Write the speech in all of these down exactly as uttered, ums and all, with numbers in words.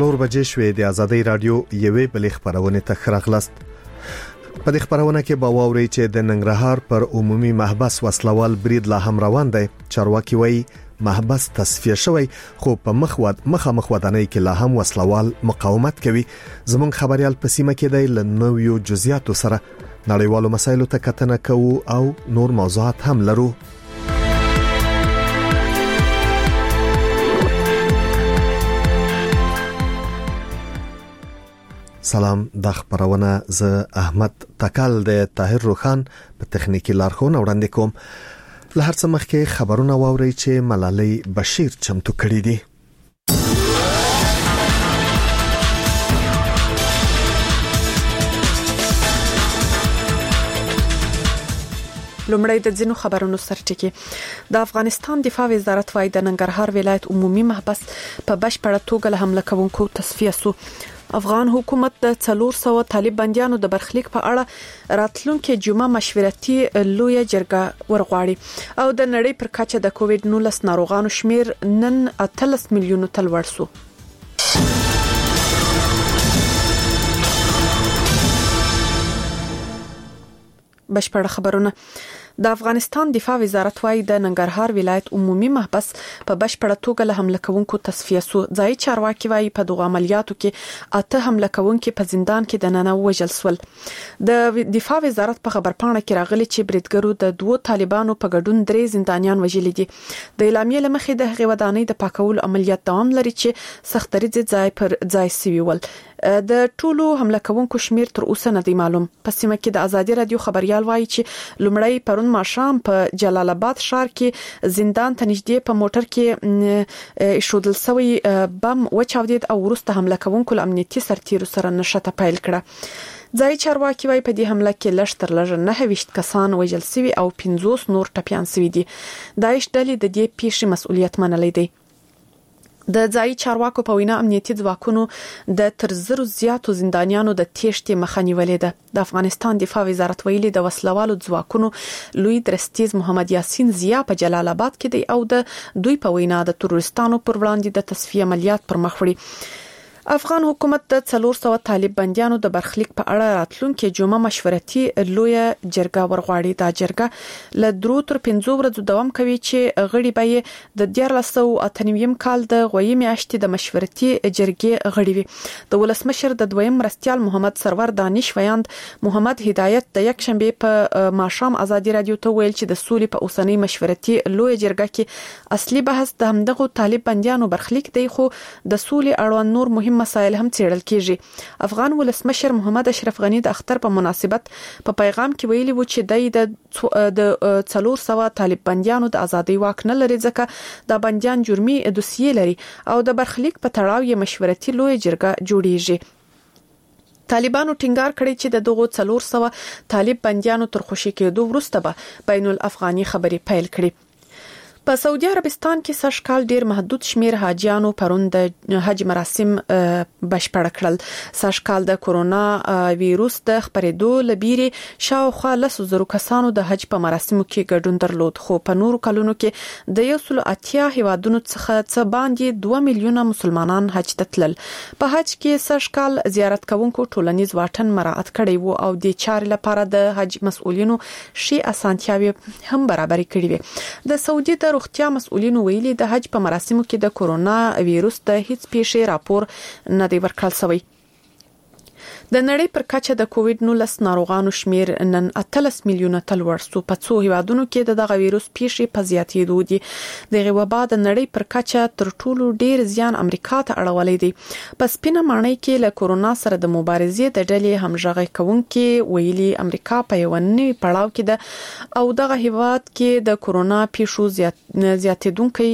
څلور بجې شوې د آزادۍ رادیو یوې بلې خبرونه ته خراغلاست. په دې خبرونه کې به واوري چې د ننګرهار پر عمومي محبس وسلوال برید لا هم روان دی. چارواکي وایي محبس تصفیه شوی خو په مخود مخامخ ودانۍ کې لا هم وسلوال مقاومت کوي. زمونږ خبريال په سیمه کې دی ل نویو جزئیاتو سره نړیوالو مسایلو ته کتنه کوو او نور موضوعات هم لرو. سلام، د خبرونه ز احمد تکل د طاهر روخان په تخنیکی لارښوونه وړاندې کوم. له هر څه مخکې خبرونه واوري چې ملالۍ بشیر چمتو کړی دي. لومړی د ځینو خبرونو سرټکی. د افغانستان دفاع وزارت وايي د ننګرهار ولایت عمومي محبس په بشپړه توګه له حمله کوونکو تصفیه شو. افغان حکومت د څلور سوه طالب بنديانو د برخلیک په اړه راتلونکي جمعه مشورتي لویه جرګه ورغواړي او د نړۍ پر کچه د کووډ نولس ناروغانو شمیر نن اتلس میلیونو ته لوړ شو. بشپړ خبرونه. د افغانستان دفاع وزارت وايي د ننګرهار ولایت عمومي محبس په بشپړه توګه له حمله کوونکو تصفیه شو. ځای چارواکي وايي په دغه عملیاتو کې اته حمله کوونکي په زندان کې د ننه وژل شول. د دفاع وزارت په خبرپاڼه کې راغلي چې بریدګرو د دوه طالبانو په ګډون درې زندانیان وژل دي. د اعلامیې لمخې د هغې ودانۍ د پاکولو عملیات دوام لري چې سختري ځای پر ځای سوي ول. د ټولو حمله کوونکو شمیر تر اوسه نه دی معلوم. په سیمه کې د آزادي رادیو خبريال وایي چې لومړی پرون ماښام په جلال آباد ښار کې زندان ته نږدې په موټر کې شودل سوی بم وچاودید او وروسته حمله کوونکو امنیتي سرتیرو سره نشته پیل کړه. ځای چارواکي وايي په دې حمله کې لږ تر لږه نه ویشت کسان وژل شوي او پنځوس نور ټپيان شوي دي. داعش ډلې د دې پیښې مسؤلیت منلی دی. د ځای چارواکو په وینا امنیتي ځواکونو د تر زرو زیاتو زندانیانو د تېښتې مخه نیولې ده. د افغانستان دفاع وزارت ویلي د وسلوالو ځواکونو لوی درستیز محمد یاسین زیا په جلال آباد کې دی او د دوی په وینا د تروریستانو پر وړاندې د تصفیه عملیات پر مخ وړي. افغان حکومت د څلور سوه طالب بنديانو د برخلیک په اړه راتلونکي جمعه مشورتي لویه جرګه ورغواړي. دا جرګه له درو تر پنځو ورځو دوام کوي چې غړي به د دیارلس سوه اته نوي کال د غوي میاشتې د مشورتي جرګې غړي وي. د ولسمشر د دویم مرستيال محمد سرور دانش ویاند محمد هدایت د یک شنبه په ماښام آزادي رادیو ته ویل چې د سولې په اوسنۍ مشورتي لویه جرګه کې اصلي بحث د همدغه طالب بنديانو برخلیک دی خو د سولې اړوند نور مهم مسائل هم څېړل کیږي. افغان ولسمشر محمد اشرف غنی د اختر په مناسبت په پیغام کې ویلي و چې د څلور سوه طالب بنديانو د ازادي واک نه لري ځکه د بنديان جرمي دوسیې لري او د برخلیک په تړاو یې مشورتي لویه جرګه جوړیږي. طالبانو ټینګار کړی چې د دغو څلور سوه طالب بنديانو تر خوشي کېدو وروسته به بین الافغاني خبري پیل کړي. په سعودي عربستان کې سږکال ډیر محدود شمیر حاجیانو پرون د حج مراسم بشپړ کړل. سږکال د کورونا وایروس د خپرېدو لبیري شاوخوا لسو زرو کسانو د حج په مراسمو کې ګډون درلود خو په نورو کلونو کې د یو سل اتیا هیوادونو څخه څه باندې دوه میلیونه مسلمانان حج ته تلل. په حج کې سږکال زیارت کوونکو ټولنیز واټن مراعات کړی وو او د چارې لپاره د حج مسؤلینو شي اسانتیاوي هم برابر کړې وي. د سعودي د روغتیا مسؤلینو ویلي د حج په مراسمو کې د کورونا وایروس د هیڅ پیښې راپور نه دی ورکړل شوی. د نړۍ پر کچه د کووډ نولس ناروغانو شمیر نن اتلس میلیونه ته لوړ شو. په څو هیوادونو کې دغه وایروس پیښې په زیاتېدو دي. دغه وبا د نړۍ پر کچه تر ټولو ډیر زیان امریکا ته اړولې دي. په سپینه ماڼۍ کې له کورونا سره د مبارزې د ډلې همغږي کوونکې ویلي امریکا په یو نوي پړاو کې ده او دغه هیواد کې د کورونا پیښو زیاتېدونکو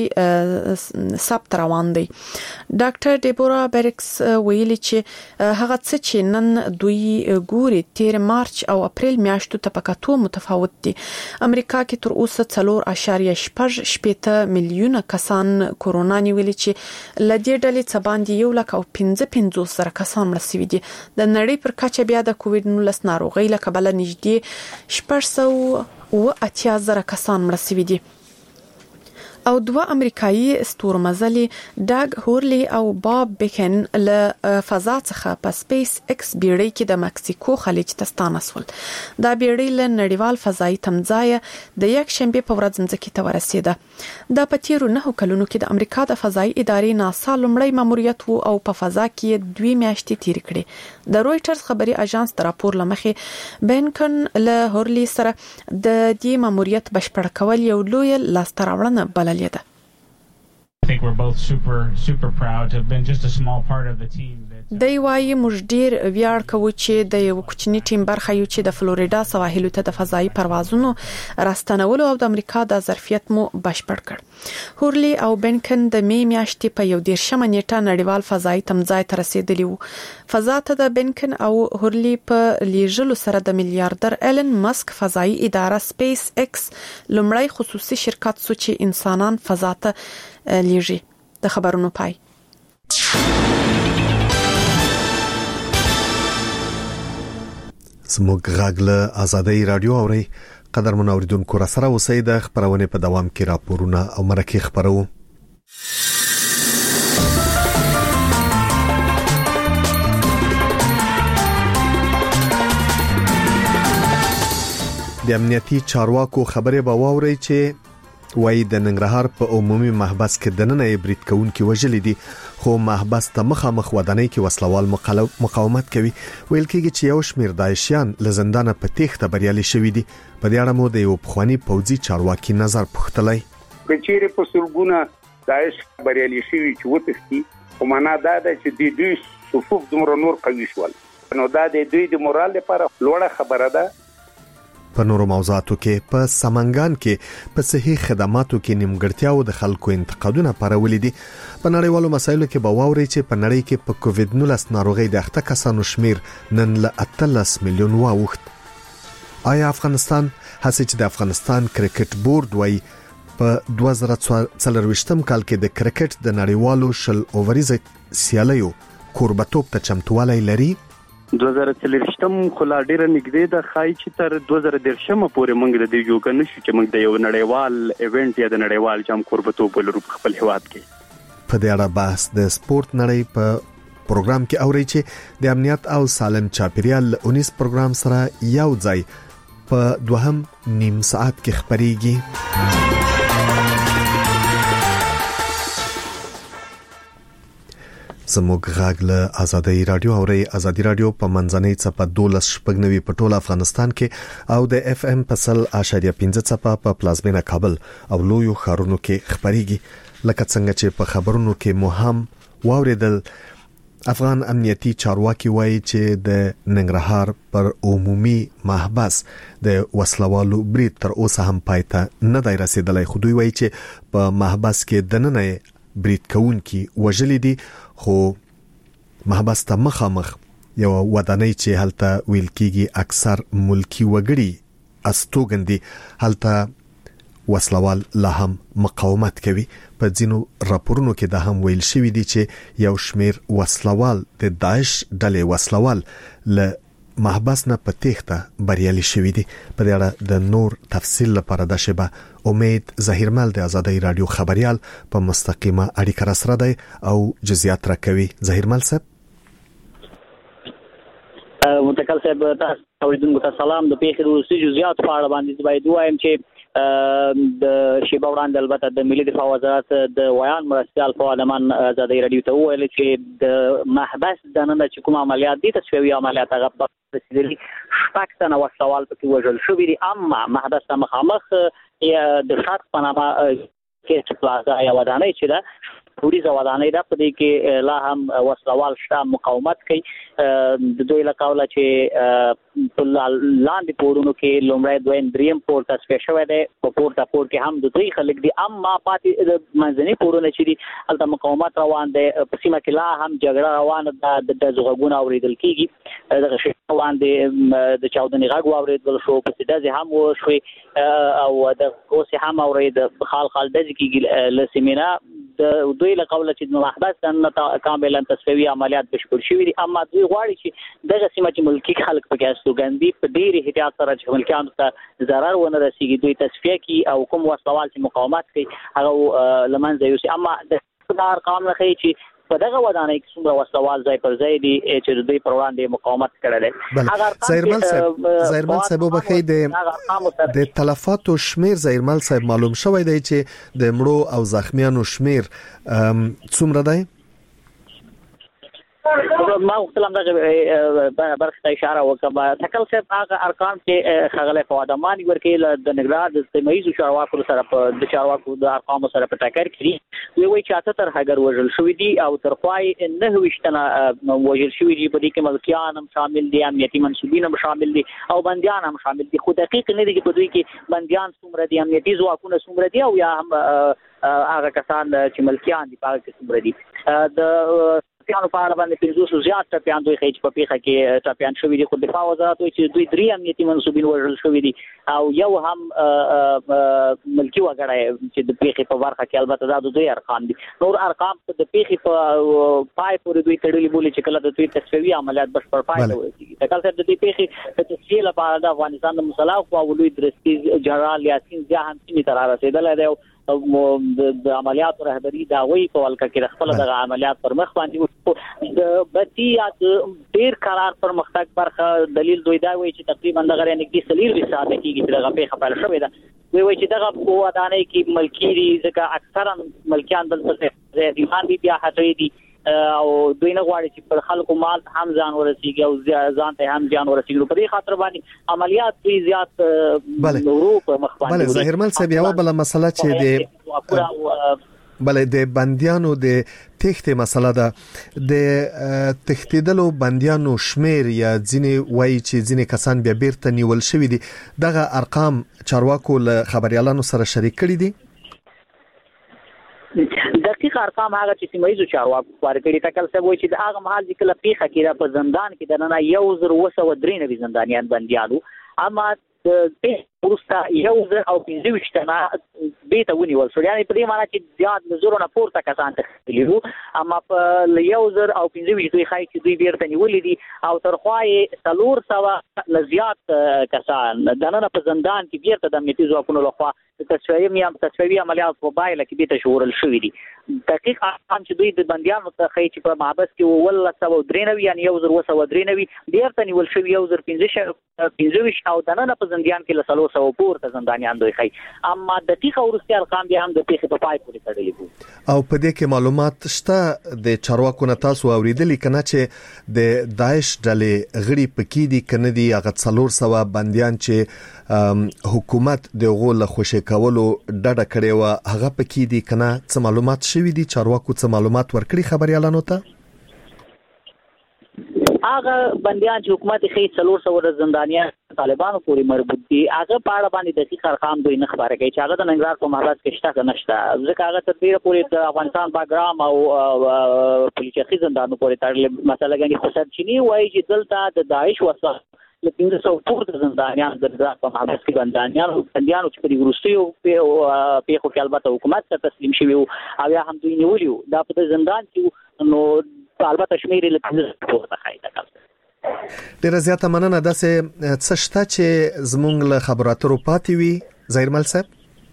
ثبت روان دي. ډاکټر ډیبورا بیرکس ویلي چې هغه څه چې نن دوی ګوري تیر مارچ او اپریل میاشتو ته پکاتو متفاوت دي. امریکا کې تر اوسه څلور اعشاریه شپږ شپېته میلیونه کسان کورونا نیولې چې لدې ډلې څخه باندې یو لک او پنځه پنځوس زره کسان مړ شوي دي. د نړۍ پر کچه بیا د کووډ نولس ناروغۍ له کبله نږدې شپږ سوه اوه اتیا زره کسان مړ شوي دي. او دوه امریکایي ستورمزلي ډاګ هورلی او باب بیکن له فضا څخه په سپیس ایکس بیړۍ کې د مکسیکو خلیج ته ستانسول. دا بیړۍ له نړیوال فضایي تمځای د یک شنبه په ورځ ځمکې ته ورسېده. دا په تیرو نه کلونو کې د امریکا د فضایي ادارې ناسا لومړی ماموریت وو او په فضا کې دوی میاشتې تیر کړې. د رويټرز خبري اژانس د راپور لمخې بینکن له هورلی سره د دې ماموریت بشپړ کول یو لوی لاستراوړنه بلل ده. I think we're both super super proud to have been just a small part of the team. دی وايي موږ ډیر ویاړ کوو چې د یو کوچنی ټیم برخه یو چې د فلوریدا سواحلو ته د فضایي پروازونو راستنولو او د امریکا د ظرفیت مو بشپړ کړ. هورلی او بینکن د می میاشتې په یو دیرشمه نیټه نړیوال فضایي تمځای ته رسیدلی وو. فضا ته د بینکن او هورلی په لیږلو سره د میلیارډر ایلن مسک فضایي اداره سپیس ایکس لومړی خصوصي شرکت سو چې انسانان فضا ته لیږي. د خبرونو پای. زموږ غږ له آزادۍ رادیو اوري. قدرمن اوریدونکو را سره اوسئ. د خبرونه په دوام کې راپورونه او مرکه خبرو. د امنیتي چارواکو خبره به واوري چې وای د ننګرهار په عمومي محبس کې د نن برید کوونکي وژل دي، خو محبس ته مخامخ ودانۍ کې وسلوال مقاومت کوي. ویل کېږي چې یو شمیر داعشیان له زندانه په تېښته بریالي شوي دي. په دې اړه مو د یو پخوانی پوځي چارواکي نظر پوښتلی. کچېره په سلګونه داعش بریالي شوي چې وتښتي، خو معنا دا ده چې د دوی صفوف دومره نور قوي شول، نو دا د دوی د مورال لپاره لوړه خبره ده. په نورو موضوعاتو کې په سمنګان کې په صحي خدماتو کې نیمګړتیا او د خلکو انتقادونه پرولې دي. په نړیوالو مسایلو کې به واوري چې په نړۍ کې په کووډ نولس ناروغي د اخته کسانو شمیر نن له اتلس میلیون واوښت. آیا افغانستان هڅه چې د افغانستان کرکټ بورډ وایي په دوه زره څلرويشتم کال کې د کرکټ د نړیوالو شل اووریزه سیالیو کوربتوب ته چمتووالی لري؟ دوه زره څلرويشتم خلا ډیره نږدې ده، خای چې تر دوه زره دېرشم پورې موږ د دې جوګه نشو چې موږ د یو نړیوال ایونت یا د نړیوال جام کوربتوب ولرو په خپل هیواد کې. په دې اړه بحث د سپورت نړۍ په پروګرام کې اوري چې د امنیت او سالم چاپیریال اونیس پروګرام سره یو ځای په دوهم نیم ساعت کې خبريږي. زموږ غږ له آزادۍ رادیو اوري. آزادۍ رادیو په منځنۍ چپه دولس شپږنوي په ټول افغانستان کې او د اف ام په سل اشاریه پنځه چپه په پلازمینه کابل او لویو ښارونو کې خبريږي. لکه څنګه چې په خبرونو کې مهم واوریدل، افغان امنیتي چارواکي وایي چې د ننګرهار پر عمومي محبس د وسلوالو برید تر اوسه هم پایته نه دی رسیدلی. خو دوی وایي چې په محبس کې د نن برید کوونکي وژلي دي، خو محبس ته مخامخ یو ودانۍ چې هلته ویل کېږي اکثر ملکی وګړي استوګندي، هلته وسلوال لا هم مقاومت کوي. په ځینو راپورونو کې دا هم ویل شوی دی چې یو شمیر وسلوال د داعش ډلې وسلوال له محبس نه په تېښته بریالي شوي دي. په دې اړه د نور تفصیل لپاره د شبه امید ظهیرمل د آزادۍ رادیو خبريال په مستقیمه اړیکه را سره دی او جزئیات راکوي. ظهیرمل صاحب. متکل صاحب تاسو اوریدونکو ته سلام. د پیښې د وروستي جزئیات په اړه باندې باید وایم چې د شیبه وړاندې البته د ملي دفاع وزارت د ویان مرستیال فعالمان آزادۍ رادیو ته وویل چې د محبس د نن چې کوم عملیات دي تصفیوي عملیات هغه رسیدلي شپږ تنه وسلوال پکې وژل شوي دي، اما محبس ته مخامخ د شخص په نامه کې پلازا یا ودانۍ چې ده پولیسه ودانۍ ده، په دې کې لا هم وسلوال شته مقاومت کوي. د دوی له قوله چې په لاندې پورونو کې لومړی دویم دریم پور تصفیه شوی دی، په پورته پور کې هم د دوی خلک دي، اما پاتې د منځني پورونه چې دي هلته مقاومت روان دی. په سیمه کې لا هم جګړه روانه ده، د غږونه اورېدل کېږي. دغه شی وړاندې د چاودنې غږ واورېدل شو، پسې ډزې هم وشوې او د اوس هم اورېد خال خال ډزې کېږي له سیمې نه. د دوی له قوله چې محبس نه کاملا تصفیوي عملیات بشپړ شوي دي اما دوی غواړي چې دغه سیمه چې ملکی خلک پکې استوګندي په ډېر احتیاط سره چې ملکیانو ته ضرر ونه رسیږي دوی تصفیه کی او کوم وسوال چې مقاومت کوي هغه لمنځه یوسي اما د ارقام نه ښیي چې په دغه ودانۍ کې څومره وسوال ځای پر ځای دي چې دوی پر وړاندې مقاومت کړی هغه زایرمل صاحب زایرمل صاحب وبخښئ د د تلفاتو شمیر زایرمل صاحب معلوم شوی دی چې د مړو او زخمیانو شمیر څومره دی ما وختلم دغه برخه ته اشاره وکړه تکل صاحب هغه ارقام چې خغله فوادمانی ورکې د نګران د سیمایي چارواکو سره په د چارواکو د ارقام سره په ټاکر کړي وی وی چې اته تر هغه وژل شوې دي او تر خوای نه وشتنه وژل شوې دي په دې کې ملکیان هم شامل دي امنیتي منسوبین هم شامل دي او بنديان هم شامل دي خو دقیق نه دي چې په دوی کې بنديان څومره دي امنیتي ځواکونه څومره دي او یا هم هغه کسان چې ملکیان دي په کې څومره دي د پیانو په اړه باندې پنځوس زیات ټاپیان دوی خېچ په پیخه کې ټاپیان شوې دي خو دفاع وزارت وایي چې دوی درې امنیتي منسوبین وژل شوې دي او یو هم ملکی وګړی چې د پیخه په برخه کې البته دا دوی ارقام دي نور ارقام د پیخه په پای پورې دوی تړلي بولی چې کله د دوی تصفیوي عملیات بشپړ پای ته ورسیږي دا کله د دې پیخه په تفصیل لپاره د افغانستان د مسلح قواو لوی درستي جنرال یاسین زیا هم سیمه تر رسیدلای دی د عملیاتو رهبری دا وی په ولکه کې خپل د عملیات پر مخ باندې د بتی یا ډیر قرار پر مختګ برخه دلیل دوی دا وی چې تقریبا دغه نږدې سلیل وساده کېږي چې دغه په خپل شوې ده وی وی چې دغه په ودانۍ کې ملکی دي ځکه اکثرا ملکیان بل څه دي ایمان بیا هټوي دي او دوی نه غواړي چې پر خلکو مال هم ځان ورسیږي او ځان ته هم ځان ورسیږي په دې خاطر باندې عملیات دوی زیات نورو په مخ باندې بله ظاهرمل صاحب یو بل مسله چې د بله د بنديانو د تخته مسله ده د تختیدلو بنديانو شمیر یا ځینې وایي چې ځینې کسان بیا بیرته نیول شوی دي دغه ارقام چارواکو له خبريالانو سره شریک کړي دي دقیق ارقام هغه چې سیمایي چارواکو ورکړي تکل څه وایي چې د هغه محل چې کله پیخه کېده په زندان کې د نن یو زر وسو درې نوي زندانیان بنديانو اما د په ورسته یو زر او پنځه وشتنه به ته ونیول شو یعنی په دې معنی چې زیات نزور نه پورته کسان تخلیو اما په یو زر او پنځه وشتوي خای چې دوی بیرته نیولې دي او تر خوای څلور سوا لزیات کسان د نن په زندان کې بیرته د امنیتي ځواکونو لخوا تصفیه میم تصفیه عملیات په بایله کې به تشورل شوې دي دقیق هم چې دوی د بنديانو ته خای چې په محبس کې ول سوا درې نوي یعنی یو زر وسو درې نوي بیرته نیول شوی یو زر پنځه پنځه او د نن په زندان کې له څلور سو پورته زندانیان دوی خای اما دقیق ورسته ارقام به هم د پیښې په پای پورې تړلي وو او په دې کې معلومات شته د چارواکو نه تاسو اوریدلی کنه چې د داعش ډلې غړي پکې دي کنه دي هغه څلور سو بنديان چې حکومت د غول خوشی کولو ډډه کړې و هغه پکې دي کنه څه معلومات شوي دي چارواکو څه معلومات ورکړي خبريالانو ته هغه بنديان چې حکومت یې څلور سو زندانیان طالبانو پورې مربوط دي هغه په اړه باندې دقیق ارقام دوی نه خبره کوي چې هغه د ننګرهار په محبس کې شته نشته ځکه هغه تر ډیره پورې د افغانستان باګرام او پولیسي زندانونو پورې تړلې مسله غني خو سرچینی وایي چې دلته د داعش وسه لکه څو پورته زندانیان د ننګرهار په محبس کې بنديان بنديانو چې په روسیو په پیخو کې البته حکومت ته تسلیم شوی او یا هم دوی نیولیو دا په زندان کې نو البته شمیر له پنځه پورته خایته کړ ډیره زیاته مننه داسې څه شته چې زمونږ له خبراتو پاتې وي زایرمل صاحب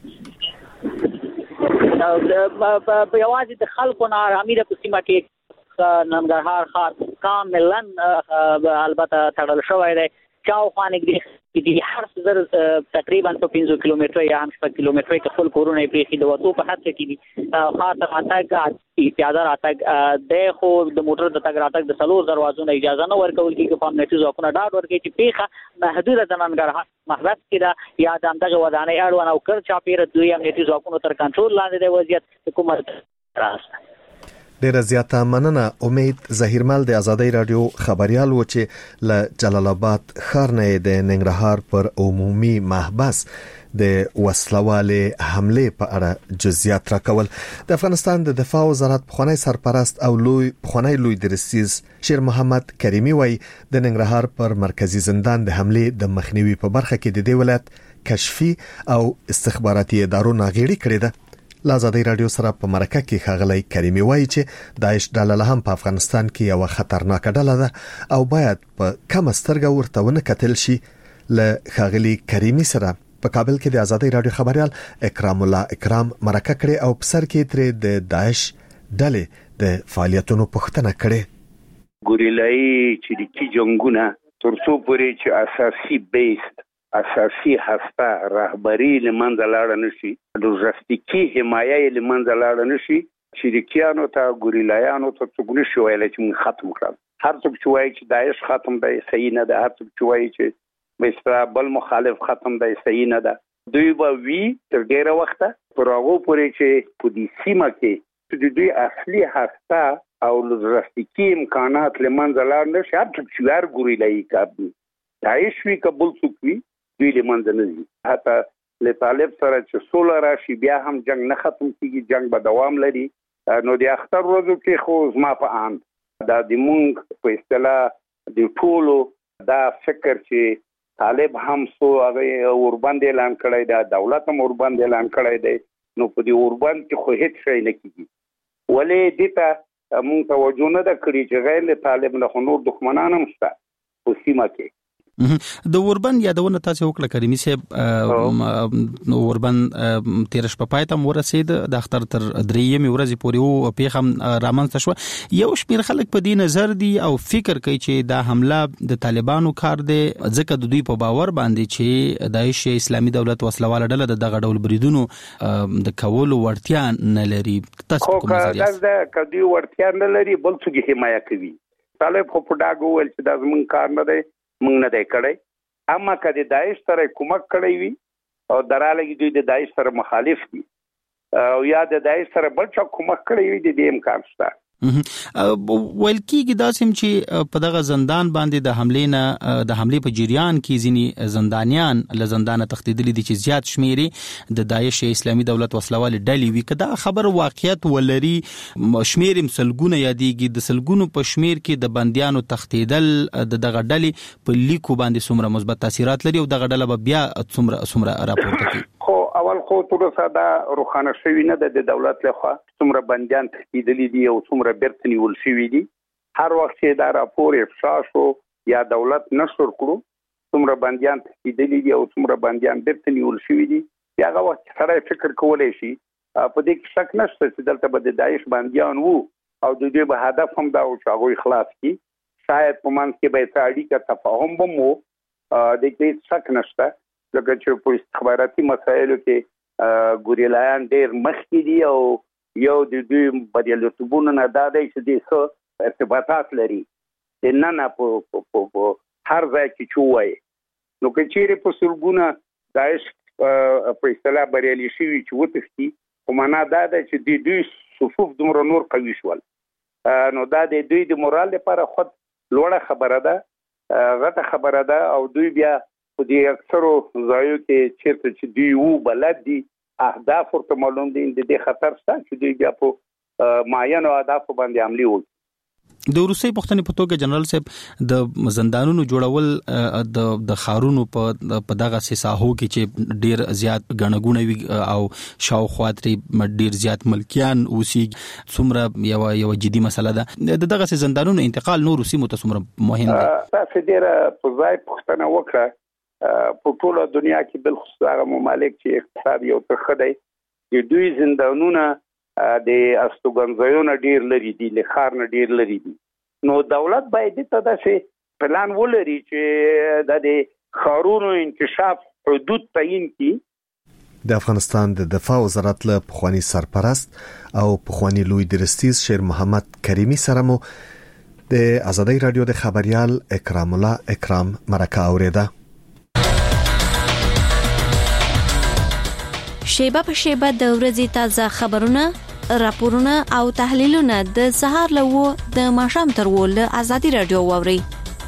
په یوازې د خلکو ناارامي د سیمه کې ننګرهار ښار کاملا البته تړل شوی دی چاوخوا نږدې دي هر څه تقریبا په پنځه کیلومتره یا هم شپږ کیلومتره کې خپل کورونه پرې د وټو په حد کې دي خاطر اتاګ پیاده راتګ د خو د موټر د تګ راتګ د څلور دروازو نه اجازه نه ورکول کیږي په امنیتي ځواکونو ډاډ ورکړي چې پیخه محدوده د ننګرهار محبس کې دا یا د همدغه ودانۍ اړوند او کړ چاپیره دوی امنیتي ځواکونو تر کنټرول لاندې دی وضعیت حکومت راځي ډیره زیاته مننه امید ظهیرمل د ازادۍ رادیو خبريال و چې ل جلال آباد ښار نه د ننګرهار پر عمومي محبس د وسلواله حمله په اړه جزئیات راکول د افغانستان د دفاع وزارت بخونی سرپرست او لوی بخونی لوی درسیز شیر محمد کریمی وای د ننګرهار پر مرکزی زندان د حمله د مخنیوي په برخه کې د دې ولایت کشفي او استخباراتي ادارو ناغېړي کړې ده لا آزادۍ رادیو سره په مرکه کې ښاغلی کریمي وایي چې داعش ډله هم په افغانستان کې یو خطرناک ډله ده او باید په کم سترګه ورته ونه کتل شي. له ښاغلي کریمي سره په کابل کې د آزادۍ رادیو خبريال اکرام الله اکرام مرکه کړې او په سر کې ترې د داعش ډلې د فعالیتونو پوښتنه کړې. ګوریلایي چریکي جنگونه ترڅو پورې چې اساسي بیس اساسي هسته رهبری لمنځه لاړ نشي، لوجستیکي حمایه لمنځه لاړ نشي، چریکیانو ته ګوریلایانو ته څوک نشي ویلی چې موږ ختم کړل. هر څوک چې وایي چې داعش ختم دی صحیح نه ده، هر څوک چې وایي چې بسرا بل مخالف ختم دی صحیح نه ده. دوی به وی تر ډیره وخته پر هغه پورې چې په دې سیمه کې د دوی اصلي هسته او لوجستیکي امکانات لمنځه لاړ نشي. هر څوک چې هر ګوریلایي کابل داعش وی قبول څوک وي دوی لمنځه نه ځي. حتی له طالب سره چې سوله راشي بیا هم جنگ نه ختم کیږي، جنگ به دوام لري. نو د اختر ورځو کې خو زما په اند دا د مونږ په اصطلاح د ټولو دا فکر چې طالب هم سو هغه اوربند اعلان کړی دی، دولت هم اوربند اعلان کړی دی، نو په دې اوربند کې خو هیڅ شی نه کیږي. ولې دته مونږ توجه نه ده کړې چې غیر له طالب نه خو نور دښمنان هم شته په سیمه کې. د اوربند یادونه تاسو وکړه کریمي صاحب. اوربند تیر شپه پای ته ورسید، د اختر تر درېیمې ورځې پورې او پیغام رامنځته شو. یو شمېر خلک په دې نظر دي او فکر کوي چې دا حمله د طالبانو کار دی، ځکه د دوی په باور باندې چې داعش اسلامي دولت وسلواله ډله د دغه ډول بریدونو د کولو وړتیا نه لري. تاسو کوم نظر یاست؟ دا کدی وړتیا نه لري، بل څه حمایت کوي. طالب خو په ډاګو ول چې دا زمون کار نه دی، مونږ نه دی کړی. اما که د داعش سره کومک کړی وي او دراله دوی د داعش سره مخالف دي او یا د داعش سره بل څه کومک کړی وي د دې امکان شته. ویل کېږي داسې چې په دغه زندان باندې د حملې نه د حملې په جریان کې ځینې زندانیان له زندانه تښتېدلي دي چې زیات شمېرې د داعش اسلامي دولت وسلوالې ډلې وي. که دا خبر واقعیت ولري، شمېر یې سلګونه یادېږي، د سلګونو په شمېر کې د بندیانو تښتېدل د دغه ډلې په لیکو باندې څومره مثبت تاثیرات لري او دغه ډله به بیا څومره څومره راپورته کوي؟ خو اول خو تر اوسه دا روښانه شوي نه ده د دولت لخوا څومره بندیان تښتېدلي دي او څومره بیرته نیول شوي دي. هر وخت چې دا راپور افشا شو یا دولت نشر کړو څومره بندیان تښتېدلي دي او څومره بندیان بیرته نیول شوي دي، بیا هغه وخت سړی فکر کولی شي په دې کې شک نشته چې دلته به د داعش بندیان وو او د دوی به هدف هم دا و چې هغوی خلاص کړي. شاید په منځ کې به یې اړیکه تفاهم به مو د کې شک نشته، لکه چې په استخباراتي مسایلو کې ګوریلایان ډېر مخکې دي او یو د دوی بریالیتوبونه نه دا دی چې دوی ښه ارتباطات لري د ننه په هر ځای کې چې ووایي. نو که چیرې په سلګونه داعش په اصطلاح بریالي شوي چې وتښتي، خو معنا دا ده چې د دوی صفوف دومره نور قوي شول، نو دا د دوی د مورال لپاره خود لوړه خبره ده، غټه خبره ده. او دوی بیا په دې اکثرو ځایو کې چیرته چې دوی وو بلد دي، اهداف ورته معلوم دي، د دې خطر شته چې دوی بیا په معینو اهدافو باندې عملي وکړي. د روسي پښتنې په توګه جنرال صاحب د زندانونو جوړول د د خارونو په په دغه ساحو کې چې ډیر زیات غنغونه وي او شاوخوا ترې ډیر زیات ملکیان اوسي، څومره یو یو جدي مسله ده. د دغه زندانونو انتقال نور روسي متصمره مهم دی. تاسو ډیر په ځای پښتنه وکړه په ټوله دنیا کې بل خصوص هغه ممالک چې اقتصاد یو ترخه دی، د دوی زندانونه د استوګنځایونو ډیر لري دي، له ښار نه ډیر لري دي. نو دولت باید ته داسې پلان ولري چې د ښارونو انکشاف حدود تعیین کړي. د افغانستان د دفاع وزارت له پخوانی سرپرست او پخوانی لوی درستیز شیر محمد کریمي سره مو د آزادۍ رادیو د خبريال اکرام الله اکرام مرکه اوریده. شیبه په شیبه د ورځې تازه خبرونه، راپورونه او تحلیلونه د سهار له و د ماښام تر و له آزادۍ رادیو واوري.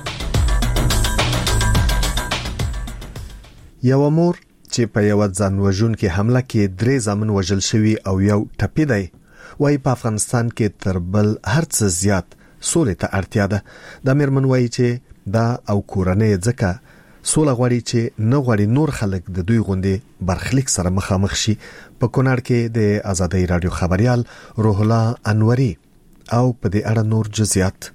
یو مور چې په یو ځان وژونکې حمله کې درې زامن وژل شوي او یو ټپي دی، وايي په افغانستان کې تر بل هر څه زیات سولې ته اړتیا ده. د میرمن وايي چې دا او کورنۍ ځکه سوله غواړي چې نه غواړي نور خلک د دوی غوندې برخلیک سره مخامخ شي. په کونړ کې د آزادۍ رادیو خبريال روح الله انوري او په دې اړه نور جزئیات.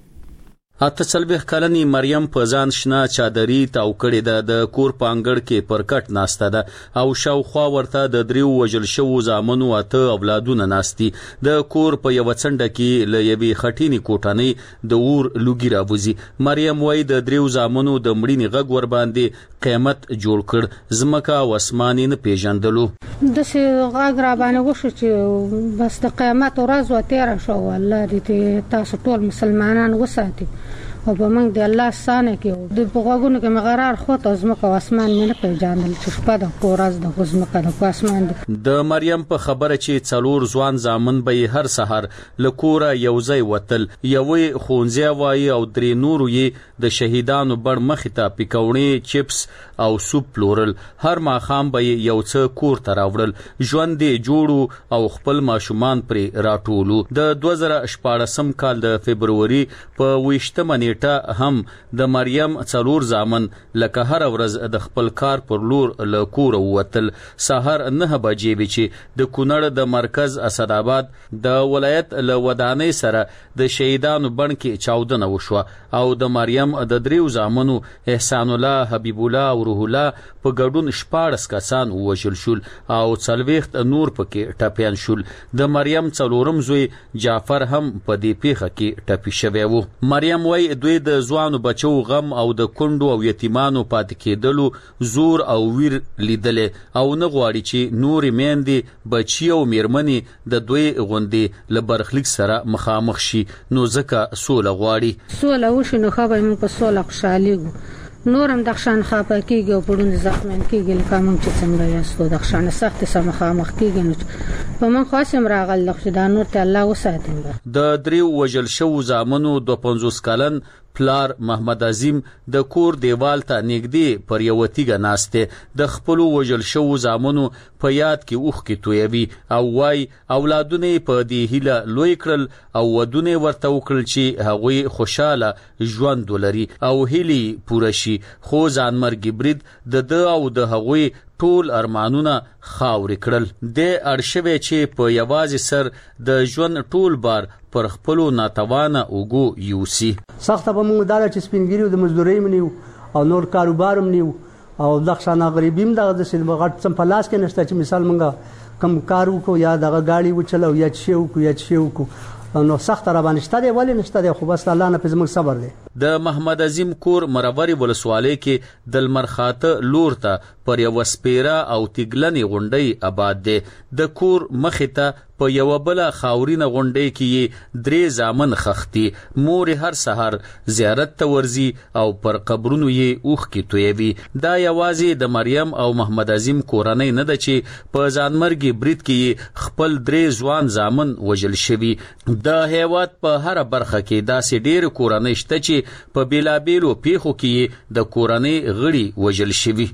اته څلوېښت کلنې مریم په ځان شنه چادري تاو کړې ده، د کور په انګړ کې پر کټ ناسته ده او شاوخوا ورته د دریو وژل شوو زامنو اته اولادونه ناستي. د کور په یوه څنډه کې له یوې خټینې کوټنۍ د اور لوګي راوځي. مریم وایي د دریو زامنو د مړینې غږ ور باندې قیامت جوړ کړ، ځمکه او اسمان یې نه پیژندلو. داسې غږ را باندې وشو چې بس د قیامت ورځ وتېره شوه. الله دې تاسو ټول مسلمانان وساتي او په موږ د الله ستانه کې د غوږونو کې مې قرار خوت او ځمکه او اسمان مې نه پیژندل چې شپه ده خو ورځ ده خو ځمکه ده خو اسمان ده. د مریم په خبره چې څلور ځوان زامن به یې هر سهار له کوره یو ځای وتل، یوې ښوونځی وایي او درې نورو یې د شهیدانو بڼ مخې ته پیکوڼې، چپس او سوپ پلورل. هر ماښام به یې یو څه کور ته راوړل، ژوند یې جوړو او خپل ماشومان پرې راټولو. د دوه زره شپاړسم کال د فبروري په ویشتمه نیټه هم د مریم څلور زامن لکه هر ورځ د خپل کار پر لور له کوره ووتل. سهار نه بجې وې چې د کونړ د مرکز اسداباد د ولایت له ودانۍ سره د شهیدانو بڼ کې چاودنه وشوه او د مریم د دریو زامنو احسان الله، حبیب الله او روح الله په ګډون شپاړس کسان ووژل شول او څلوېښت نور پکې ټپیان شول. د مریم څلورم زوی جعفر هم په دې پیښه کې ټپي شوی و. مریم وایي دوی د ځوانو بچو غم او د کونډو او یتیمانو پاتې کېدلو زور او ویر لیدلې او نه غواړي چې نورې میندې، بچي او میرمنې د دوی غوندې له برخلیک سره مخامخ شي، نو ځکه سوله غواړي. سوله وشي نو ښه به موږ په سوله خوشحالېږو، نور هم د خشان خفه کېږي او پړونې زخمیان کېږي لکه موږ چې څنګه یاستو د خشانه سختې سره مخامخ کېږي. نو په موږ خو هسې هم راغلی ده چې دا نور ته الله وساتي. د دریو وژل شوو زامنو دوه پنځوس کلن پلار محمد عظیم د کور دیوال ته نږدې پر یوه تیږه ناست دی. د خپلو وژل شوو زامنو په یاد کې اوښکې تویوي او وایي اولادونه یې په دې هیله لوی کړل او ودونه یې ورته وکړل چې هغوی خوشحاله ژوند ولري او هیلې پوره شي، خو ځانمرګي برید د ده او د هغوی ټول ارمانونه خاورې کړل. د اړ شوی چې په یوازې سر د ژوند ټول بار پر خپلو ناتوانه اوږو یوسي. سخته به موږ دا ده چې سپین ګیري د مزدورۍ م نیو او نور کاروبار م نیو او دغه شانه غریبي م دغه داسې غټ څه په لاس کې نشته چې مثال موږ کم کار وکړو یا دغه ګاډي وچلو یا څه شی وکړو یا څه شی وکړو. نو سخت را باندې شته دی، ولې نشته دی؟ خو بس الله نه په زموږ صبر دی. د محمد عظیم کور مروري ولسوالۍ کې د لمرخاته لور ته پر یوه سپیره او تیګلنې غونډۍ آباد دی. د کور مخې ته په یوه بله خاورینه غونډۍ کې یې درې زامن خښتي. مور یې هر سهار زیارت ته ورځي او پر قبرونو یې اوښکې تویوي. دا یوازې د مریم او محمد عظیم کورنۍ نه ده چې په ځانمرګي برید کې یې خپل درې ځوان زامن وژل شوي. د هیواد په هره برخه کې داسې ډېرې کورنۍ شته چې په بیلابیلو پیښو کې د کورنۍ غړي وژل شوي.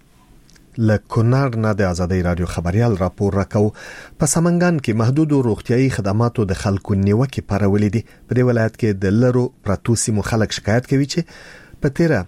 له کونړ نه د آزادۍ رادیو خبريال راپور راکاو. په سمنګان کې محدود روغتيایي خدماتو د خلکو نیوکه پرولې دي. په دې ولایت کې د لرو پراتو سیمو خلک شکایت کوي چې په تیره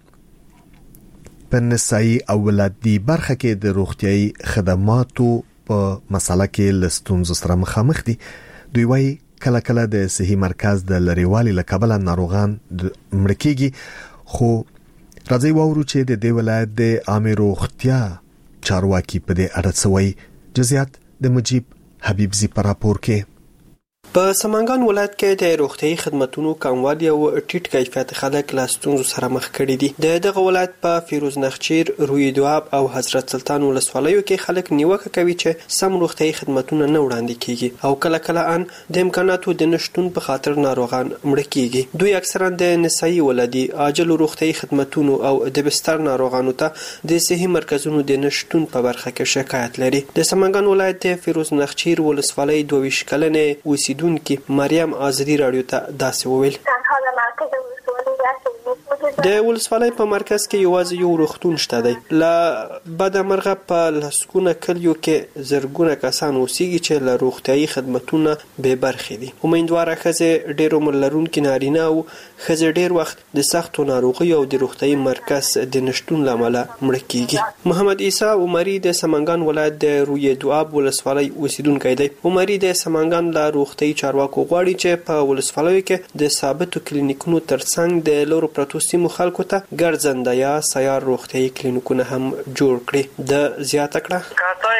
په نسایي او ولادي برخه کې د روغتيایي خدماتو په مسله کې لستونزو سره مخامخ دي. دوی وايي کله کله د صحي مرکز د لریوالي لکبل ناروغان مړ کیږي. خو راځي وورو چې د دې ولایت د عامه روغتیا چارواکي په دې اړه څه وایي. جزئیات د مجيب حبیب زی پر راپور کې. په سمنګان ولایت کې د روغتيایي خدماتو کموالی او ټیټ کیفیت خلک له ستونزو سره مخ کړي دي. د دغه ولایت په فیروز نخچیر، روی دواب او حضرت سلطان ولسوالیو کې خلک نیوکه کوي چې سم روغتيایي خدماتو نه وړاندې کیږي او کله کله ان د امکاناتو د نشټون په خاطر ناروغان مړ کیږي. دوی اکثرا د نسایي ولادي، عاجل روغتيایي خدماتو او د بستر ناروغانو ته د صحي مرکزونو د نشټون په برخه کې شکایت لري. د سمنګان ولایت د فیروز نخچیر ولسوالۍ دوه ویشت کلنې اوسیدونکو مریم آزادی رادیو ته داسې وویل. تنها مرکز ولسوالی داسې وجود د ولسوالۍ په مرکز کې یوازې یو روغتون شته دی. له بده مرغه په لسګونه کلیو کې زرګونه کسان اوسېږي چې له روغتیايي خدمتونو بې برخې دي. امیندواره ښځې، ډېر عمر لرونکي نارینه او ښځې ډېر وخت د سختو ناروغیو او د روغتیايي مرکز د نشتون له امله مړه کېږي. محمد عیسی عمري د سمنګان ولایت د روی دواب ولسوالۍ اوسیدونکی دی. عمري د سمنګان له روغتیايي چارواکو غواړي چې په ولسوالیو کې د ثابتو کلینیکونو ترڅنګ د لورو پرتو سیمو خلکو ته ګرځنده یا سیار روغتیايي کلینیکونه هم جوړ کړي. د زیاته کړه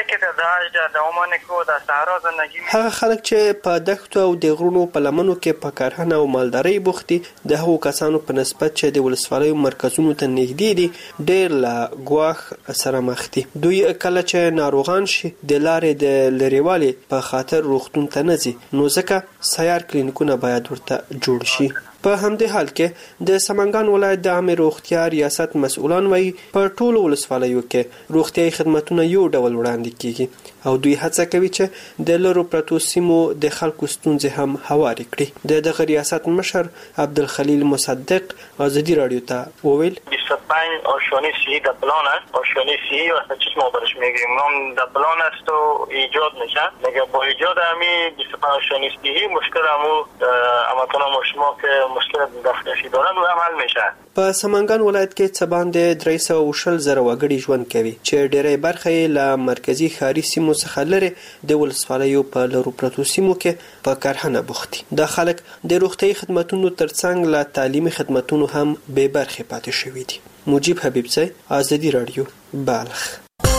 هغه خلک چې په دښتو او د غرونو په لمنو کې په کرهڼه او مالدارۍ بوخت دي د هغو کسانو په نسبت چې د ولسوالیو مرکزونو ته نږدې دي ډېر له ګواښ سره مخ دي. دوی کله چې ناروغان شي د لارې د لرېوالي په خاطر روغتون ته نه ځي، نو ځکه سیار کلینیکونه باید ورته جوړ شي. په همدې حال کې د سمنګان ولایت د عامه روغتیا ریاست مسؤلان وایي په ټولو ولسوالیو کې روغتیايي خدمتونه یو ډول وړاندې کیږي او دوی هڅه کوي چې د لرو پرتو سیمو د خلکو ستونزې هم هوارې کړي. د دغه ریاست مشر عبدالخلیل مصدق ازادي رادیو ته وویل بیست و پنج آشیانه صحی در پلان است. آشیانه صحی وقتی چیز ما برش میگیم نام در پلان است و ایجاد میشه. مگه با ایجاد همی بیست و پنج آشیانه صحی مشکل همو امکان ما شما که مشکل دفترشی دارن و عمل میشه. په سمنګان ولایت کې څه باندې درې سوه او شل زره وګړي ژوند کوي چې ډېری برخه یې له مرکزي ښاري سیمو څخه لرې د ولسوالیو په لرو پرتو سیمو کې په کرهڼه بوخت دي. دا خلک د روغتیايي خدمتونو ترڅنګ له تعلیمي خدمتونو هم بې برخې پاتې شوي دي. مجیب حبیبزی، ازادي رادیو، بلخ.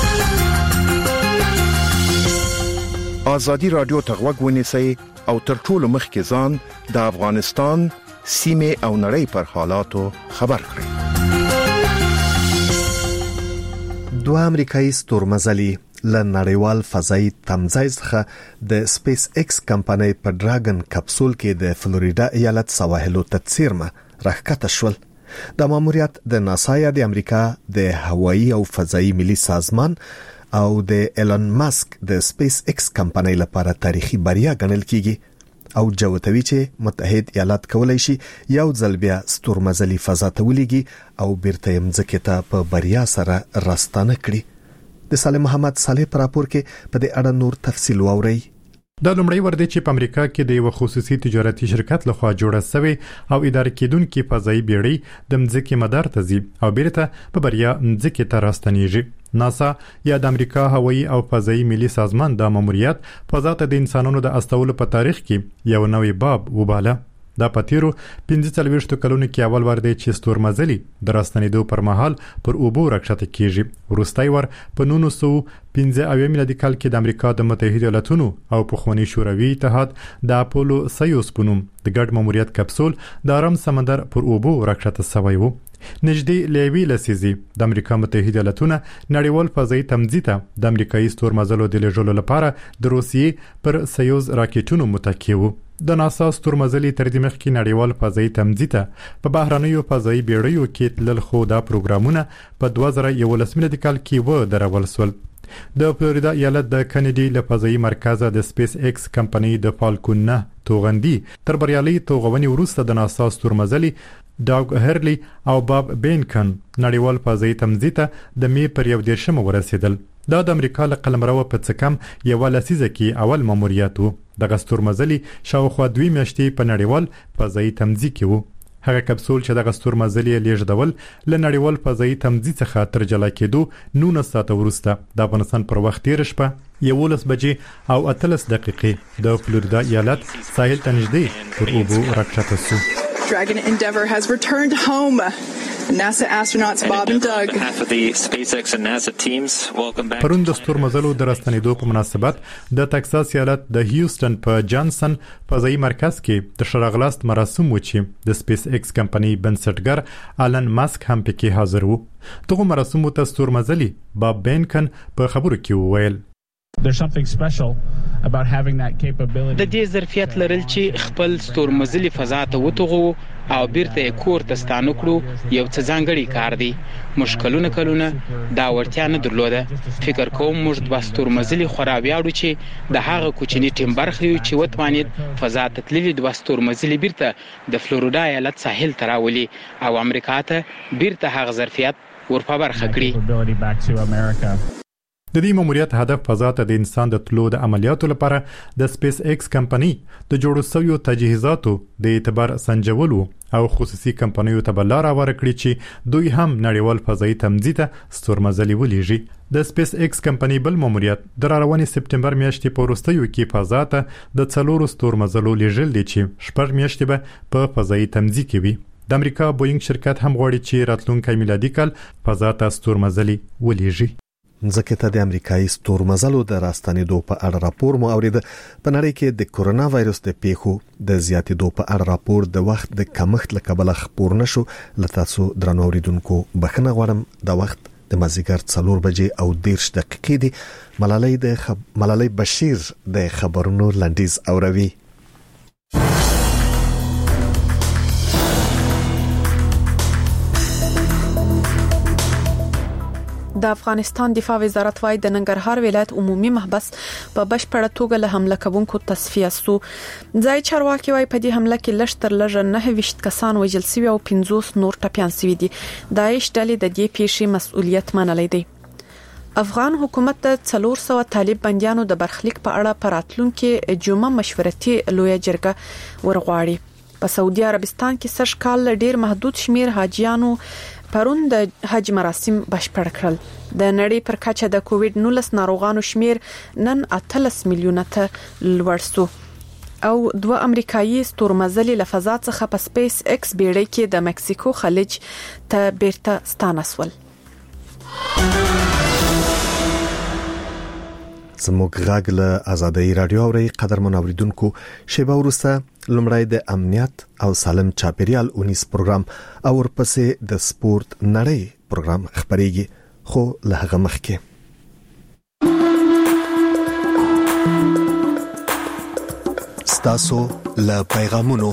ازادي رادیو ته غوږ ونیسئ او تر ټولو مخکې ځان د افغانستان سیمه او نړۍ پر حالاتو خبر کړئ. دوه امریکایي ستورمزلي له نړیوال فضایي تمځای څخه د سپیس ایکس کمپنۍ په ډراګن کپسول کې د فلوریدا ایالت سواحلو ته څیرمه راښکته شول. د ماموریت د ناسا یا د امریکا د هوایي او فضایي ملي سازمان او د ایلن ماسک د سپیس ایکس کمپنۍ لپاره تاریخي بریا ګڼل کیږي او جوتوي چې متحد ایالات کولای شي یو ځل بیا ستورمزلي فضا ته ولېږي او بیرته یې مځکې ته په بریا سره راستانه کړي. د سالم محمد صالح پر راپور کې په دې اړه نور تفصیل واورئ. دا لومړی ور دی چې په امریکا کې د یو خصوصي تجارتي شرکت لخوا جوړه شوی او اداره کیدونکو فضایي بیړۍ د مځکې مدار ته ځي او بیرته په بریا مځکې ته راستنیږي. ناسا یا د امریکا هوایي او فضایي ملي سازمان د ماموریت فضا ته د انسانانو د استولو په تاریخ کې یو نوې باب وباله. دا پتیرو پنځه څلوېښت کلونو کې اول ور دی چې ستورمزلي د راستنېدو پر مهال پر اوبو راکښته کیږي. وروستی ور په نولس سوه پنځه اویا میلادي کال کې د امریکا د متحده ایالاتونو او پخوانی شوروي اتحاد د اپولو سیوس په نوم د ګډ ماموریت کپسول د آرام سمندر پر اوبو راکښته شوی و. نږدې لوي لسیزي د امریکا متحده ایالاتونه نړیوال فضایي تمځي ته د امریکایي ستورمزلو د لېږلو لپاره د روسیې پر سیوز راکټونو متکی وو. د ناسا ستورمزلي تر دې مخکې نړیوال فضایي تمځي ته په بهرنیو فضایي بیړیو کې تلل، خو دا پروګرامونه په دوه زره یولس میلادي کال کې و درول سول. د فلوریدا ایالت د کینیډي له فضایي مرکز د سپیس ایکس کمپنۍ د فالکون نه توغندي تر بریالي توغونې وروسته د ناسا ستورمزلي ډاګ هرلی او باب بینکن نړیوال فضایي تمځي ته د می پر یو دیرشم ورسېدل. دا د امریکا له قلمرو په څه کم یو لسیزه کې اول ماموریت وو. د ستورمزلي شاوخوا دوی میاشتې په نړیوال فضایي تمځي کې وو. هغه کپسول چې د ستورمزلي لیږدول له نړیوال فضایي تمځي څخه تر جلا کېدو نولس ساعته وروسته د افغانستان پر وخت تیر شپه یولس بجې او اتلس دقیقې د فلوریدا ایالت ساحل ته نږدې پر اوبو راکښته شو. Dragon Endeavour has returned home. NASA astronauts Bob and Doug. پرون د ستورمزلو د راستنېدو په مناسبت د ټکساس ایالت د هیوستن په جانسن فضایي مرکز کې د شراغلاست مراسم و چې د سپیس ایکس کمپنۍ بنسټګر آلن ماسک هم پکې حاضر وو. دغه مراسمو ته ستورمزلي باب بینکن په خبرو کې وویل There's something special about having that capability. د دې ظرفیت لرل چې خپل ستورمزلي فضا ته وتغو او بیرته کور ته ستانه کړو یو څه ځانګړي کار دی. مشکلونه کلونه دا ورتیا نه درلوده. فکر کوم موږ د ستورمزلي خورا ویاړو چې د هغه کوچني ټیم برخه یو چې وتوانید فضا ته تللی د ستورمزلي بیرته د فلوریدا ایالت ساحل ته راولي او امریکا ته بیرته هغه ظرفیت ورپا برخه کړي. د دې ماموریت هدف فضا ته د انسان د تلو د عملیاتو لپاره د سپیس ایکس کمپنی د جوړو شویو تجهیزاتو د اعتبار سنجولو او خصوصي کمپنیو ته بلاره ورکړي چې دوی هم نړیوال فضایي تمځي ته ستورمزلي ولېږي. د سپیس ایکس کمپنی بل ماموریت د روانې سپټمبر میاشتې په وروستیو کې فضا ته د څلورو ستورمزلو لیږل دي چې شپږ میاشتې به په فضایي تمځي کې وي. د امریکا بوینګ شرکت هم غواړي چې راتلونکي میلادي کال فضا ته ستورمزلي ولېږي. ځکه ته د امریکایي ستورمزلو د راستنېدو په اړه راپور مو اورید. په نړۍ کې د کورونا وایرس د پیښو د زیاتېدو په اړه راپور د وخت د کمښت له کبله خپور نشو. لته تاسو درنو اوریدونکو بخښنه غواړم. د وخت د مازیګر څلور بجې او دیرش دقیقې دي. ملالۍ د خب... ملالۍ بشیر د خبرونو لنډیز اوروي. د افغانستان دفاع وزارت وايي د ننګرهار ولایت عمومي محبس په بشپړه توګه له حمله کوونکو تصفیه سو. ځای چارواکي وايي په دې حمله کې لږ تر لږه نه ویشت کسان وژل شوي او پنځوس نور ټپيان شوي دي. داعش ډلې د دې پیښې مسؤلیت منلی دی. افغان حکومت د څلور سوه طالب بنديانو د برخلیک په اړه پراتلونکو جمعه مشورتي لویه جرګه ورغواړي. په سعودي عربستان کې سږ کال ډیر محدود شمیر حاجیانو پرون د حج مراسم بشپړ کړل. د نړۍ پر کچه د کووډ نولس ناروغانو شمیر نن اتلس میلیونه ته لوړ شو او دوه امریکایي ستورمزلي له فضا څخه په سپیس ایکس بیړۍ کې د مکسیکو خلیج ته بیرته ستانسول. زموږ غږ له آزادۍ رادیو اوري. قدرمن اوریدونکو شیبه ورسته لمړی د امنیت او سالم چاپیریال اونیس پروګرام او ورپسې د سپورت نړۍ پروګرام خبريږي. خو له هغه مخکې ستاسو له پیغامونو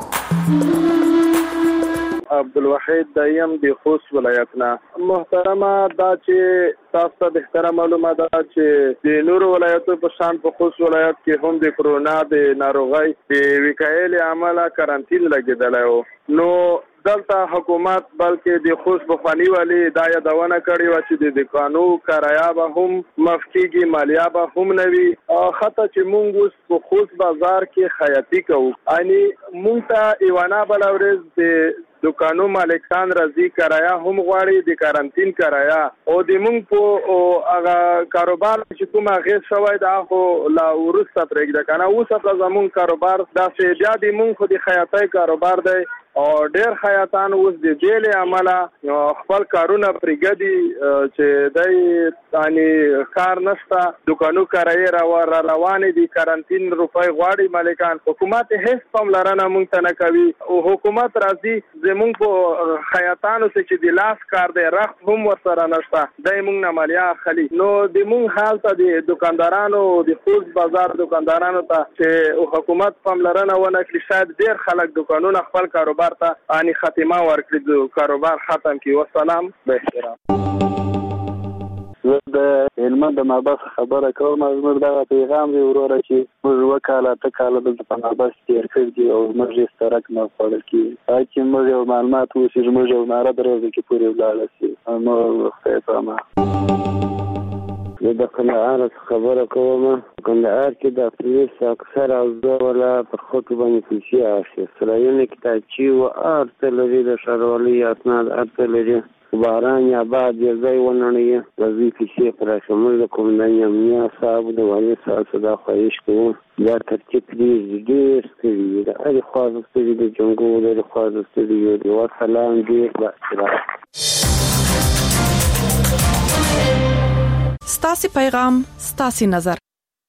عبدالوحید دایم د خوست ولایتنا. محترمه دا چې تاسو ته د احترام معلومه ده چې د نورو ولایتو په شان په خوست ولایت کې هم د کرونا د ناروغۍ د وقایې له امله کارانتین لګیدلی و. نو دلته حکومت بلکې د خوست بخوانی والی دا یادونه کړې و چې د قانو کرایا به هم مفکیږي، مالیه به هم نوي. خاطر چې مونږ اوس په خوست بازار کې خیاطي کوو، یعنی مونږ ته ایوانا بل ورځ د دکانو مالکان راځي کرایا هم غواړي د کارانتین کرایا او د مونږ په هغه کاروبار چې کومه غیر شوی دا خو لا ورسته پرېږده کنه. اوس په زمون کاروبار دا چې بیا د مونږ خو د خیاطۍ کاروبار دی او ډېر خیاطان اوس د جیل عمله خپل کارونه پرېږدي چې دای یعنی کار نشته، دکانو کرایې را روانې دي، کارانتین روپۍ غواړي مالکان. حکومت هیڅ پاملرنه مونږ ته نه کوي او حکومت راځي زمونږ په خیاطانو چې د لاس کار دی رخت هم ورسره نشته، دای مونږ نه مالیه اخلي. نو د مونږ حال ته د دکاندارانو د خوست بازار دکاندارانو ته چې حکومت پاملرنه ونه کړي، شاید ډېر خلک دکانونه خپل کاروبار ته اني ختمه ورکړي، د کاروبار ختم کی. والسلام به احترام. د هلمند د محبس خبره کوم. زموږ دغه پیغام دی وروره چې موږ وکاله ته کاله د محبس تیر کړی او موږ یې سترک نه پړل کی چې موږ یو معلومات وسی موږ یو ناره درځي کې پوری ولاړ شي. نو خیرته د قندهار خبره کوم. قندهار کې د پولیس اکثر او ولا پر خط باندې پیسې اخلي. سرایونه کتابچې او ارتلري د شاروالي اسناد ارتلري باران یا بعد یې ځای ونړي د پیسې پر شمول کوم نه یمنیا صاحب د والي صاحب صدا خواهش کوم دا ترتیب دې ډېر ستړي د اړ خاص ستړي د جنګو د خاص ستړي دی. والسلام دې با ستاسي پیغام ستاسي نظر.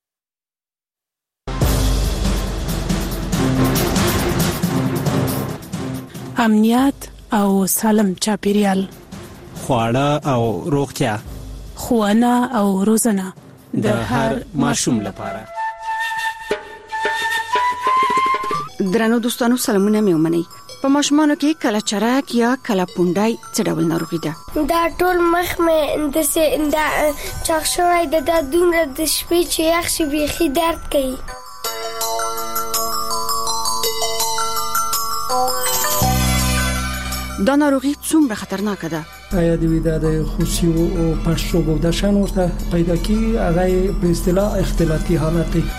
امنیت او سالم چاپیریال، خواړه او روغتیا، ښوونه او روزنه، د هر ماشوم لپاره. درنو دوستانو سلامونه مې ومنئ. په ماشومانو کې کله چرک یا کله پونډای څه ډول ناروغي ده؟ دا ټول مخ مې د سه دا چاغ شوی د د دومره د شپې چې یخ شي بيخي درد کوي. دا ناروغي څومره خطرناکه ده؟ آیا د ویدا د خوسیو او پړسوب او د شان ورته پیدا کی هغه په اصطلاح اختلاطي حالت دی.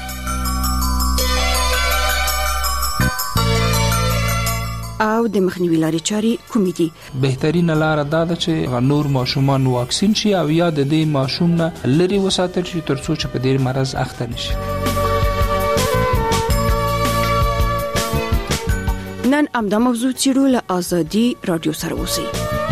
او د مخنیوي لارې چارې کومې دي؟ بهترینه لار دا ده چې نور ماشومان واکسین شي او یا د دې ماشوم نه لري وساتل شي ترڅو چې په دې مرض اخته نشي. نن امدا موضوع چیرو له ازادي رادیو سره اوسئ.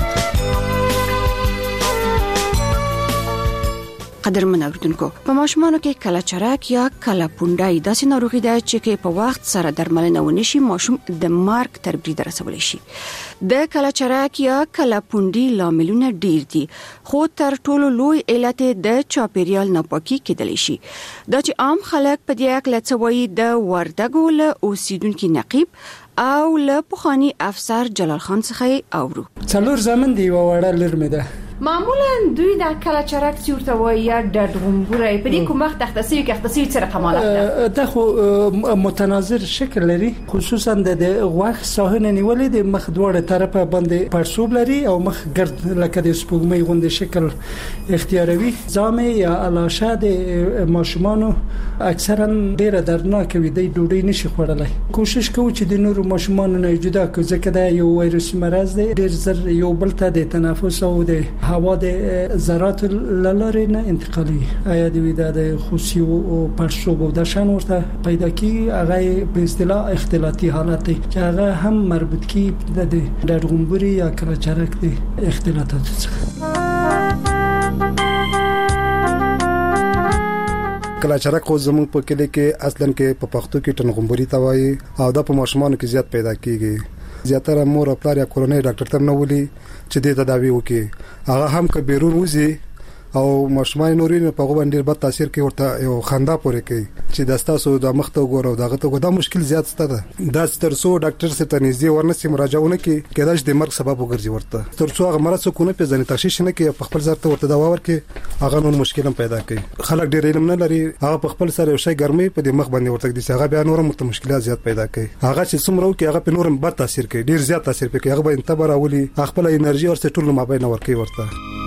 قدرمن اوریدونکو، په ماشومانو کې کله چرک یا کله پونډای داسې ناروغي ده چې په وخت سره درملنه ونشي ماشوم د مارګ تر برید رسولی شي. د کله چرک یا کله پونډي لاملونه ډیر دي، خو تر ټولو لوی علت د چاپیریال ناپاکي کېدلی شي. دا چې عام خلک په دې اړه څه وایي د وردګو له اوسیدونکو نقیب او له پخوانی افسر جلال خان څخه اورو. څلور زمن دی وړه لرمه ده. معمولا دوی د کله چرک څورته وایي یا د غومبوري په دې کوم وخت تختصي کې تختصي سره کمالات ده. دا خو متناظر شکل لري، خصوصا د غوښ ساحنه نیولې د مخ دوړه طرفه باندې پړسوب لري او مخ ګرد لکه د سپوږمۍ غوندې شکل اختیاروي. زامه یا الاشه د ماشومانو اکثرا ډیره دردناک وي، د ډوډۍ نشي خوړلای. کوشش کوو چې د نورو ماشومانو نه جدا کړو ځکه دا یو وایروسي مرض دی، ډیر زر یو بل ته د تنفس او د هوا د ذرات لاره نه انتقالي. آیا د ویدا د خوسیو او پړسوب او د شان ورته پیدا کی هغه په اصطلاح اختلاطي حالت دی چې هغه هم مربوط کی د ډرغومبوري یا کله چرک دی اختلاطات څخه. کله چرک خو زموږ په کلی کې اصلا کې په پښتو کې ټنغومبوري توایي او دا په ماشومانو کې زیات پیدا کیږي. زیاتره مور او پلار یا کورنۍ ډاکټر ته نه ولي چې د تداوی وکي. هغه هم که بیرون وځي او ماشومان نورین په غو باندې بد تاثیر کوي ورته یو خندا پورې کوي چې د تاسو د مخ ته وګورو دغه ته دا مشکل زیات ستده. دا ترڅو ډاکټر سره تنظیم ورنسي مراجعونه کوي کېدای د مرګ سبب وګرځي ورته ترڅو هغه مرض کو نه پیژني تشخیص نه کوي په خپل ځارته ورته دوا ورکي هغه نور مشکل هم پیدا کوي. خلک ډېر علم نه لري، هغه په خپل سره یو شی ګرمي په د مخ باندې ورته دي هغه بیا نور هم مشکلات زیات پیدا کوي. هغه چې څومره وکي هغه په نورم بد تاثیر کوي، ډېر زیات تاثیر کوي. هغه به انتبار اولي خپل انرژي ورته ټول مابین ورکي ورته.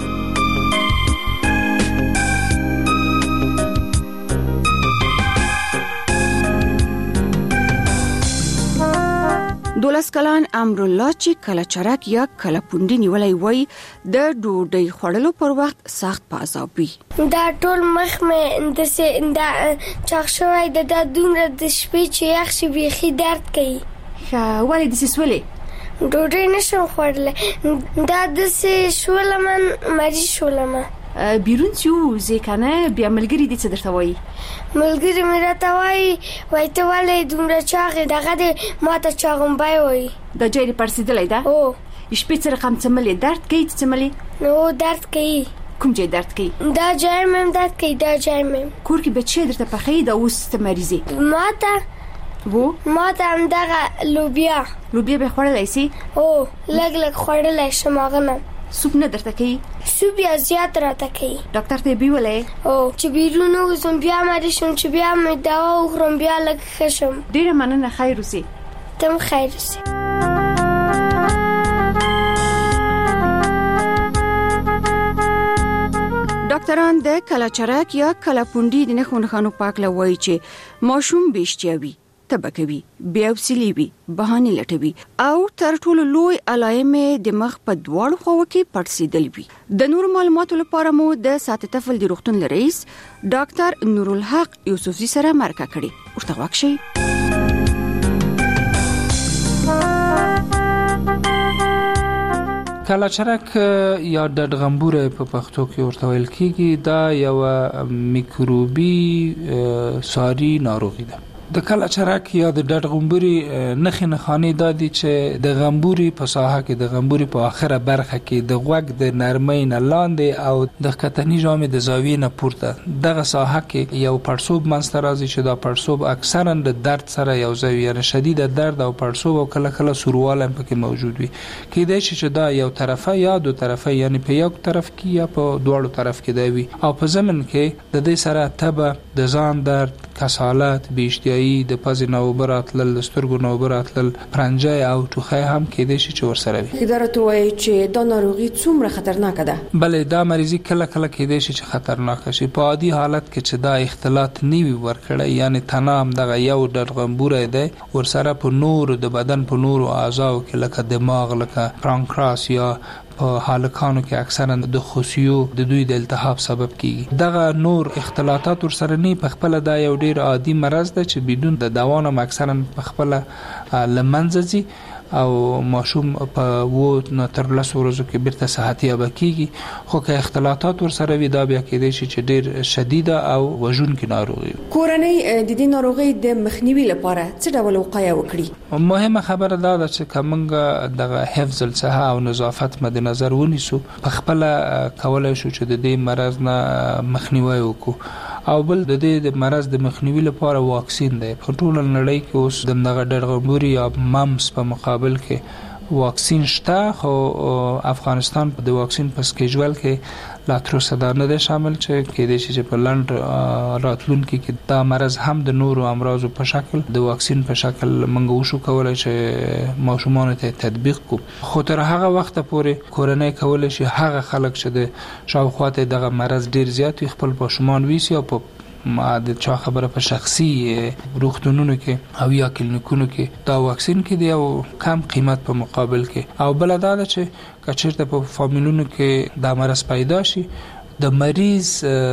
دولس کلان امرالله چې کله چرک یا کله پونډي نیولای وای د ډوډۍ خوړلو پر وخت سخت په عذاب وي. دا ټول مخ مې د سه دا چاغ شوی د د دومره د شپې چې یخ شي بيخي درد کوي. ښه ولې د سسولې ډوډۍ نشم خوړلای. دا د سه شولمن مری شولمه بیرون چې ځکه بیا ملګری دې څه درته وایي؟ ملګری مې راته وایي وای ته ولې دومره چاغې دغه دې ماته چاغمبای وایي. دا جای دې پړسېدلی ده؟ او شپې څه رقم څملې درد کوي ته څملې؟ نو درد کوي. کوم ځای درد کوي؟ دا ځای مې درد کوي. دا ځای مې کور کې به څه درته پخې دا اوس ته مریضي ماته وو ماته هم دغه لوبیا لوبیا به خوړلای سي؟ او لګ لګ خوړلای شم هغه نه. سوپ نه درته کوي؟ سوپ یا زیات راته کوي. ډاکټر ته بیولې؟ او چې بیرون وزم بیا مې شون چې بیا مې دوا وخورم بیا لګ خشم. ډیره مننه، خیر اوسې. تم خیر اوسې. ډاکټران د کله چرک یا کله پونډي د نخو نخانو پاک لوي چې ماشوم بيشتيوي تبکوي بیاوسلی وي بهانه لټوي او تر ټولو لوی علائم د مخ په دواړو خواو کې پړسیدل وي. د نور معلوماتو لپاره مو د سات طفل د روغتون رئیس ډاکټر نورالحق یوسفزي سره مرکه کړې. ورته واکشي. کله چرک یا د غمبوره په پښتو کې ورته ویل کیږي. دا یو میکروبي ساري ناروغي ده. د کله چرک یا د ډډ غومبوري نخې نخانې دا دي چې د غومبوري په ساحه کې د غومبوري په اخره برخه کې د غوږ د نرمۍ نه لاندې او د کتنی جامې د زاویې نه پورته دغه ساحه کې یو پړسوب منځته راځي چې دا پړسوب اکثرا د درد سره یو ځای یعنی شدید درد او پړسوب او کله کله سورواله هم پکې موجود وي کېدای شي چې دا یو طرفه یا دو طرفه یعنی په یو طرف کې یا په دواړو طرف کې دی وي او په ضمن کې د دې سره تبه د ځان درد کسالت بیشتیایی د پز نوبرات لل سترګو نوبرات لل پرنجای او ټوخی هم کېدای شي چې ورسره وي اداره توای چې دا ناروغي څومره خطرناکه ده بلې دا مریضي کله کله کېدای شي چې خطرناکه شي په عادي حالت کې چې دا اختلاط نیوي ورکړی یعنی تنام دغه یو ډډ غمبوره دی ورسره په نور د بدن په نور اعضاء کې لکه دماغ لکه پرانکراس یا په حالکانو کې اکثرا د خصیو د دوی د التهاب سبب کیږي دغه نور اختلاطات ورسره نه په خپل دا یو ډیر عادي مرض ده چې بدون د دوا نه اکثرا په خپل لمنځي او ماشوم په وو نه تر لس ورځو کې بیرته صحتي اب کیږي خو که اختلاطات ورسره وي دا بیا کېدای شي چې ډیر شدیده او وژونکې ناروغي کورنۍ د دې ناروغي د مخنیوي لپاره څه ډول وقایه وکړي مهمه خبره دا ده چې کومه دغه حفظ الصحه او نظافت مد نظر ونیسو په خپل کولای شو چې د دې مرض نه مخنیوي وکړو او بل د دې د مرض د مخنیوي لپاره واکسین دی په ټول نړۍ کې اوس د دغه ډرغموري یا ممس په مقابل کې واکسین شته خو افغانستان په د واکسین په سکیجول کې لا تر اوسه دا نه شامل چې کېدای شي چې په لند راتلونکي کې دا مرض هم د نورو امراضو په شکل د واکسین په شکل منغو شو کولای چې ماشومان ته تطبیق کو خو تر هغه وخت پورې کورنۍ کولای شي هغه خلک چې د شاوخواته دغه مرض ډیر زیات خپل ماشومان ویسي او په ما د چا خبره په شخصي روغتونونو کې او یا کلینیکونو کې دا واکسین کې دی او کم قیمت په مقابل کې او بل دا چې کچېرته په فامیلونو کې دا مرض پیدا شي د مریض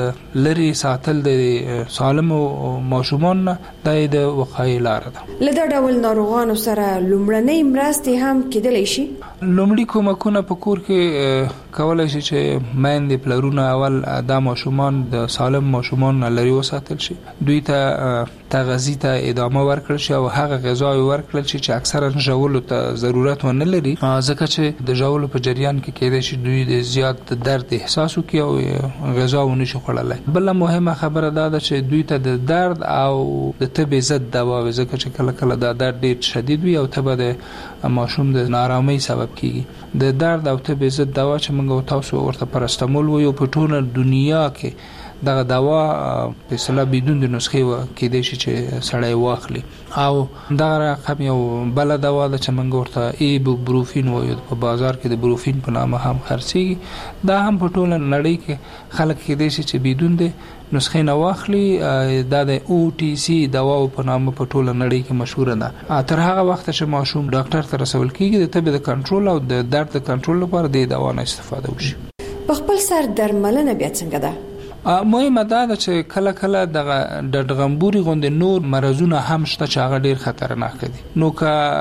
لري ساتل د سالم ماشومان د د وقایې لار ده لدا ډول ناروغانو سره لومړنۍ مرستې هم کېدلی شي لومړی کومکونه په کور کې کولای شي چې مېندې پلرونه اول د ماشومان د سالم ماشومان لري وساتل شي دوی ته تغذیه ته ادامه ورکړل شي او هغه غذا ورکړل شي چې اکثرا ژولو ته ضرورت ونه لري ځکه چې د ژولو په جریان کې کېدای شي دوی د زیات درد احساس وکړي او غذا ونشي خوړلای بل مهمه خبره دا ده چې دوی ته د درد او د تبې ضد دوا ځکه چې کله کله دا درد ډیر شدید وي او تبه د ماشوم د نارامۍ سبب کیږي د درد او تبې ضد دوا چې موږ تاسو ورته پرستمول وایو په ټوله دنیا کې دغه دوا په اصطلاح بدون د نسخې کېدای شي چې سړی واخلي او دا رقم یو بل دوا د چې موږ ورته ایبوبروفین وایو په بازار کې د بروفین په نامه هم خرڅيږي دا هم په ټوله نړۍ کې خلک کېدای شي چې بدون د نسخې نه واخلي دا د او ټي سي دوا په نامه په ټوله نړۍ کې مشهور ده تر هغه وخت چې ماشوم ډاکټر ته رسول کیږي د تبې د کنټرول او د درد د کنټرول لپاره د دوا نه استفاده وشي په خپل سر درملنه بیا څنګه ده مهمه دا ده چې کله کله د ډډغمبوري غوندې نور مرزونه هم شته چې هغه ډیر خطرناک دي نو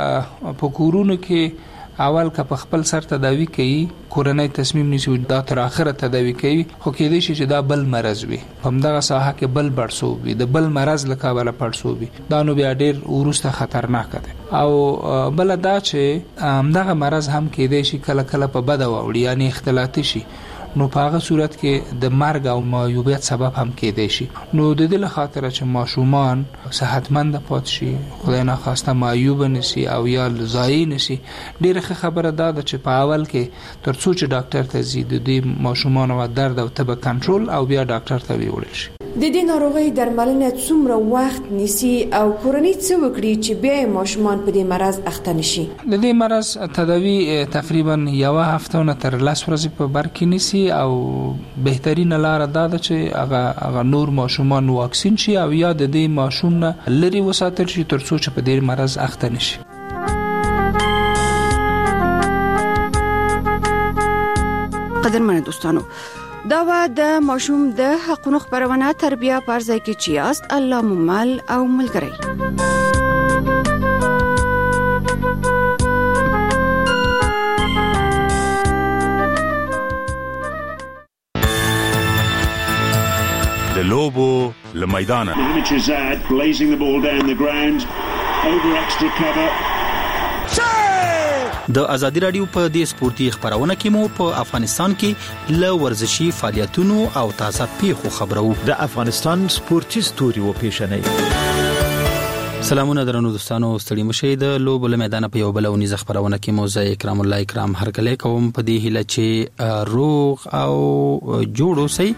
که په کورونو کې اول که په خپل سر تداوی کوي کورنۍ تصمیم نیسي دا تر اخره تداوی کوي خو کېدای شي چې دا بل مرز وي په همدغه ساحه کې بل بړسوب وي د بل مرز لکه بل پړسوب وي دا نو بیا ډیر ورسته خطرناک دی او بل دا چې همدغه مرز هم کېدای شي کله کله په بد وړي یعنی اختلاطي شي نو په هغه صورت کې د مرګ او معیوبیت سبب هم کېدای شي نو د دې لخاطر چې ماشومان صحتمند پات شي خدای نه خواسته معیوب نشي او یا ضایع نشي ډیره خبره ده چې په اول کې تر څو چې ډاکټر ته زی د دې ماشومان او درد او تب کنټرول او بیا ډاکټر ته ویول شي د دې ناروغي درملنه څومره وخت نیسي او کورنۍ څه وکړي چې بیا ماشومان په دې مرض اخته نشي د دې مرض تداوی تقریبا یو هفته نه تر لس ورځې په بر کې نیسي او بهترینه لار دا ده چې هغه هغه نور ماشومان واکسین شي او یا د دې ماشوم نه لري وساتل شي تر څو چې په دې مرض اخته نشي قدرمن دوستانو دا و د ماشوم د حقوقو خبرونه تربیه پرځای کې چیاست الله ممل او ملګری د لوبو له میدانه. blazing the ball down the ground over extra cover. د ازادي رادیو په دې سپورتي خبرونه کې مو په افغانستان کې ل ورزشي فعالیتونو او تازه پیښو خبرو. د افغانستان سپورتي ستوري و پیښنې. سلامونه درنو دوستانو، ستړي مشئ. د لوبو له میدان په یو بل ونیز خبرونه کې مو زه اکرام الله اکرام هرکلی کوم په دې هیله چې روغ او جوړ اوسئ.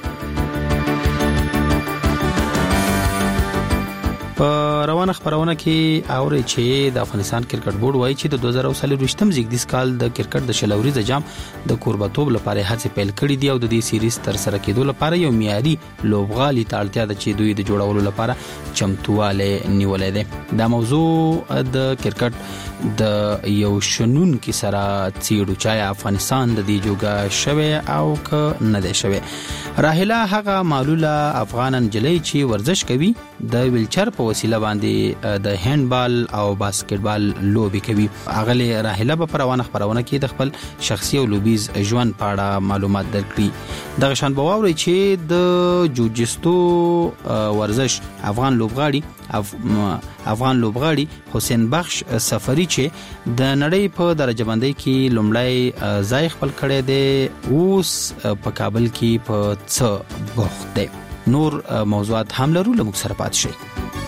په روانه خبرونه کې اوري چې د افغانستان کرکټ بورډ وایي چې د دوه زره څلوېښتم زیږدیز کال د کرکټ د شلوريز جام د کوربتوب لپاره هڅې پیل کړې دي او د دې سیریز تر سره کېدو لپاره یو معیاري لوبغالي ته اړتیا ده چې دوی د جوړولو لپاره چمتواله نیولې ده. دا موضوع د کرکټ د یو شنون کې سره چیرو چې افغانستان د دې جوګه شوه او ک نه ده شوه. راهله هغه معلوله افغانن جلې چې ورزش کوي د ویلچر په وسیله باندې د هاندبال او باسکټبال لوبي کوي. اغله راهله په پروانه خبرونه کې د خپل شخصي او لوبیز ژوند په اړه معلومات درکړي. د غشان بواوري چې د جوجستو ورزش افغان لوبغاړي اف افغان لوبغاړي حسین بخش سفری چې د نړۍ په درجه بندۍ کې لومړی ځای خپل کړی دی، اوس په کابل کې په څه بوخت دی. نور موضوعات هم لرو، لموږ سره پات شئ.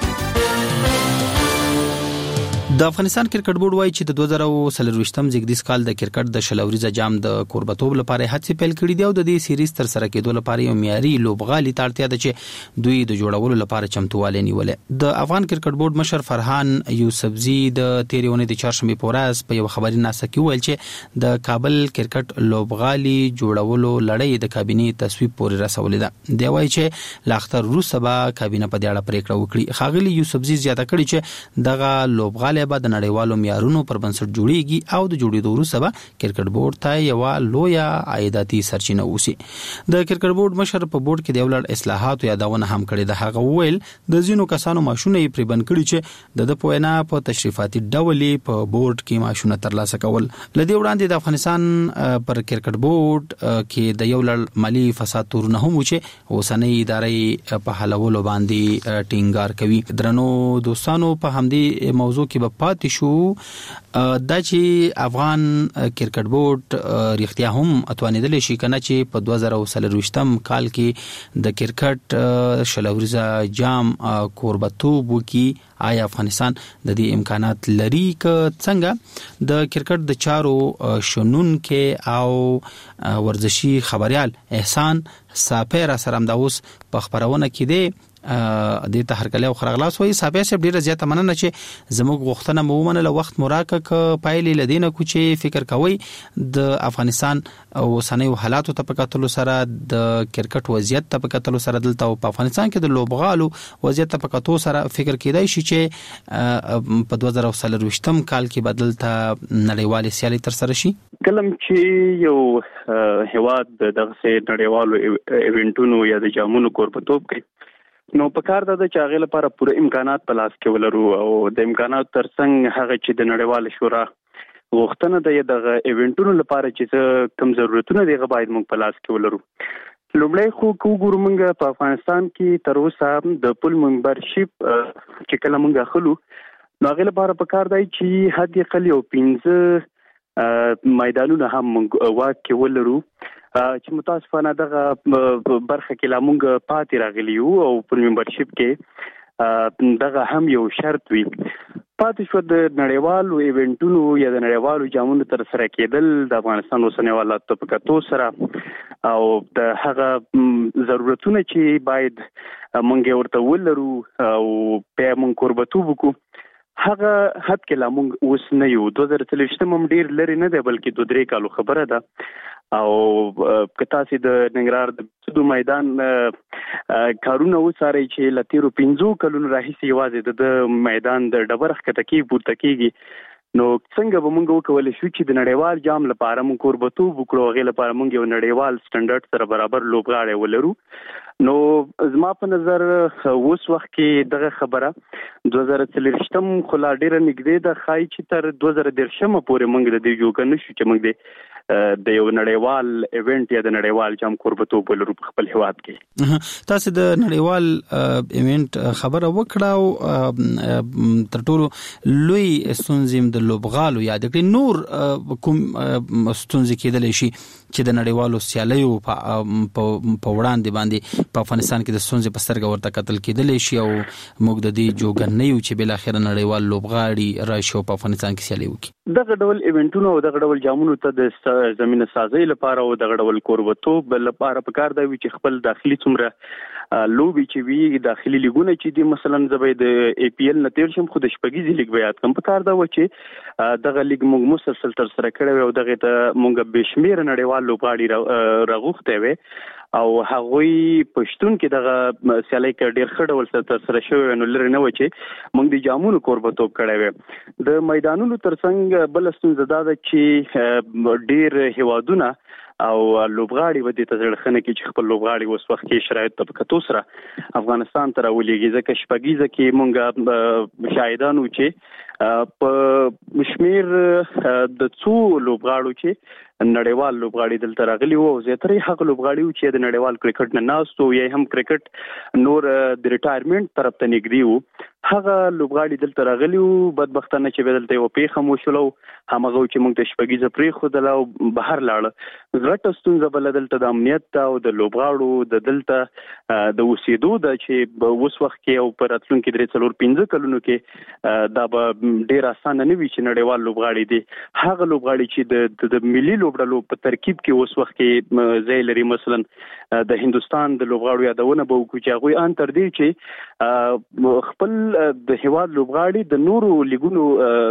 د افغانستان کرکټ بورډ وایي چې د دوه زره څلوېښتم زیږدیز کال د کرکټ د شلوريز جام د کوربتوب لپاره هڅې پیل کړې دي او د دې سیریز تر سره کېدو لپاره یو معیاري لوبغالي ته اړتیا ده چې دوی د جوړولو لپاره چمتواله نیولې. د افغان کرکټ بورډ مشر فرحان یوسفزي د تیرې اونۍ د چهارشنبې په ورځ په یو خبري ناسه کې ویل چې د کابل کرکټ لوبغالي جوړولو لړۍ د کابینې تصویب پورې رسولې ده. دی وایي چې لا اختر وروسته به کابینه په دې اړه پریکړه وکړي. ښاغلي یوسفزي زیاته کړې چې دغه لوبغالي به د نړیوالو معیارونو پر بنسټ جوړیږي او د جوړېدو وروسته به کرکټ بورډ ته یو لویه عایداتي سرچینه اوسي. د کرکټ بورډ مشر په بورډ کې د ولړ اصلاحات یادونه هم کړې ده. هغه وویل د ځینو کسانو ماشونه یې پرې بند کړي چې د په وینا په تشریفاتي ډول په بورډ کې ماشونه ترلاسه کول. لدې وړاندې د افغانستان پر کرکټ بورډ کې د یو لړ مالی فساد تورونه هم و چې اوسنۍ ادارې په حلولو باندې ټینګار کوي. درنو دوستانو، په همدې موضوع کې به پات شو دا چې افغان کرکټ بورډ رښتیا هم اتوانیدل شي کنه چې په دوه زره څلوېښتم کال کې د کرکټ شلوريزه جام کوربتوب وکي. آیا افغانستان د دې امکانات لري که څنګه؟ د کرکټ د چارو شنون کې او ورزشي خبريال احسان ساپیر سره هم د اوس په خبرونه کې دی د ته هرکلی او خرغلاس وایي. صاحب صاحب ډیره زیاته مننه چې زموږ غوښتنه مو ومنله، وخت مو راکړ. ک پایلې لدینه کو چې فکر کوي د افغانستان او سنوي حالاتو ته په کتلو سره د کرکټ وضعیت ته په کتلو سره دلته په افغانستان کې د لوبغالو وضعیت ته په کتلو سره فکر کېدای شي چې په دوه زره څلوېښتم کال کې بدلته نړیوالې سیالي تر سره شي. کلم چې یو هواد دغه نړیوالو ایونټونو یا د جامونو کوربتوب کوي، نو په کار ده چې هغه لپاره پوره امکانات په لاس کې ولرو او د امکانات ترڅنګ هغه چې د نړیوال شورا غوښتنه ده دغه ایونټونو لپاره چې کوم ضرورتونه دي باید موږ په لاس کې ولرو. لومړی خو کو ګورو موږ په افغانستان کې تر اوسه د پول ممبرشپ چې کله موږ اخلو، نو هغه لپاره په کار دی چې حد اقل یو پنځه میدانونه هم موږ واک کې ولرو چې متاسفانه دغه برخه کې لا موږ پاتې راغلی یو او په ممبرشپ کې دغه هم یو شرط وي. پاتې شو د نړیوالو ایونټونو یا د نړیوالو جامونو تر سره کېدل د افغانستان اوسنۍ حالات په کتو سره او د هغه ضرورتونه چې باید موږ ورته ولرو او په موږ کوربتوب وکړو، هغه حد کې لا موږ اوس نه یو. دوه زره څلوېښتم هم ډیر لري نه دی، بلکې دوه درې کالو خبره ده. او که تاسو د ننګرهار د سودو میدان کارونه وڅارئ چې له تیرو پنځو کلونو راهیسې یوازې د میدان د ډبرخ کته کې پورته کېږي، نو څنګه به موږ وکولی شو چې د نړیوال جام لپاره موږ کوربتوب وکړو، هغې لپاره موږ یو نړیوال سټنډرډ سره برابر لوبغاړی ولرو. نو زما په نظر اوس وخت کې دغه خبره دوه زره څلوېښتم خو لا ډیره نږدې ده، ښایي چې تر دوه زره دېرشمه پورې موږ د دې جوګه نشو چې موږ د د یو نړیوال ایونت یا د نړیوال جام کوربتوب ولرو په خپل هیواد کې. تاسو د نړیوال ایونت خبره وکړه او تر ټولو لوی ستونزې د لوبغالو یاد کړئ، نور کوم ستونزې کېدلی شي چې د نړیوالو سیالیو په وړاندې باندې په افغانستان کې د ستونزې په سترګه ورته کتل کېدلی شي او موږ د دې جوګه نه یو چې بل اخر نړیوال لوبغاړي راشي او په افغانستان کې سیالي وکړي. دغه ډول ایونټونو او دغه ډول جامونو ته د زمينه سازي لپاره او دغه ډول کوربتوب لپاره پکار دی چې خپل داخلي څومره لوبي چې وی داخلي لیګونه چې دي، مثلا زبې د ای پی ایل نتیر شم خو د شپږیزي لیګ بیات کم پکار دا و چې دغه لیګ موږ مسلسل تر سره کړو او دغه ته موږ بشمیر نړیوال لوبغاړي راغوخته وي او هغوی پښتون کې دغه سیالي کې ډیر خړول تر سره شوی نو لري نه و چې موږ د جامونو کوربتوب کړی وي. د میدانونو ترڅنګ بل ستونزه دا ده چې ډیر هیوادونه او لوبغاړي ودی ته ځړخنه کې چې خپل لوبغاړي وس وخت کې شرایط په کتو سره افغانستان ته راولېږي، ځکه شپږیزه کې مونږه شاهدانو چې په مشمیر د څو لوبغاړو چې نړیوال لوبغاړي دلته راغلي وو، زیاتره هغه لوبغاړي چې د نړیوال کرکټ نه ناستو یا هم کرکټ نور د ریټایرمنټ طرف ته نږدې وو، هغه لوبغاړي دلته راغلي وو. بدبختانه چې بدلته یو پیښه مو شولو همغه چې موږ د شپږیزه پرې خو د لاو بهر لاړه غټه ستونزه بل دلته د امنیت او د لوبغاړو د دلته د وسیدو د چې اوس وخت کې او پر اتلونکو درې څلور پنځه کلونو کې دا به ډیر اسانه نه وي چې نړیوال لوبغاړي دي هغه لوبغاړي چې د ملي لوبډلو په ترکیب کې اوس وخت کې ځای لري. مثلا د هندستان د لوبغاړو یادونه به وکړو چې هغه ان تر دې چې خپل د هیواد لوبغاړي د نورو لیګونو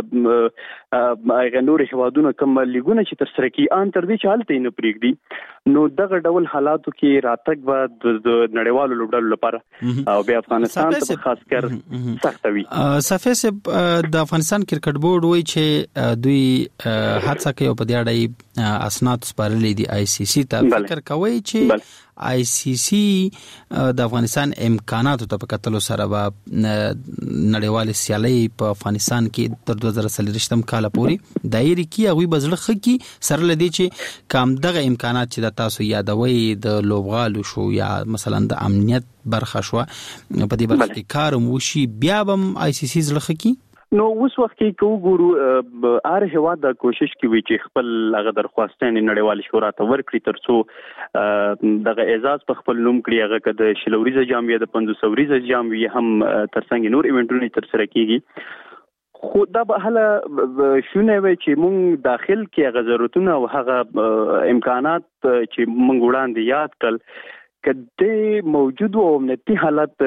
هغه نور هیوادونو کوم لیګونه چې تر سره کې ان تر دې چې حالت نه پریږدي، نو دغه ډول حالاتو کې راتګ به د نړیوالو لوبډلو لپاره او بیا افغانستان ته خاص کر سخت وي. صفه سب د افغانستان کرکټ بورډ وایي چې دوی هڅه کوي په دې اړه اسناد سپارلې دي آی سی سی ته. فکر کوي چې آی سی سی د افغانستان امکاناتو ته په کتلو سره به نړیوال سیالي په افغانستان کې تر دوه زره څلوېښتم کال پورې دایره کې هغه بزړه خکی سره لدی چې کم دغه امکانات چې د تاسو یادوي د لوبغالو شو یا مثلا د امنیت برخه شو په دې برخه کې کار مو شي بیا به آی سی سی زړه خکی. نو اوس وخت کې کو ګورو هر هیواد د کوشش کوي چې خپل هغه درخواستونه نړیوال شورا ته ورکړي ترڅو دغه اعزاز په خپل نوم کړي، هغه کده شلوريزه جام یا د پنځوس وريزه جام وي هم ترڅنګ نور ایونټونه تر سره کیږي. خو دا به هله شونه وي چې مونږ داخل کې هغه ضرورتونه او هغه امکانات چې مونږ وړاندې یاد کړل کله موجود او امنیتي حالت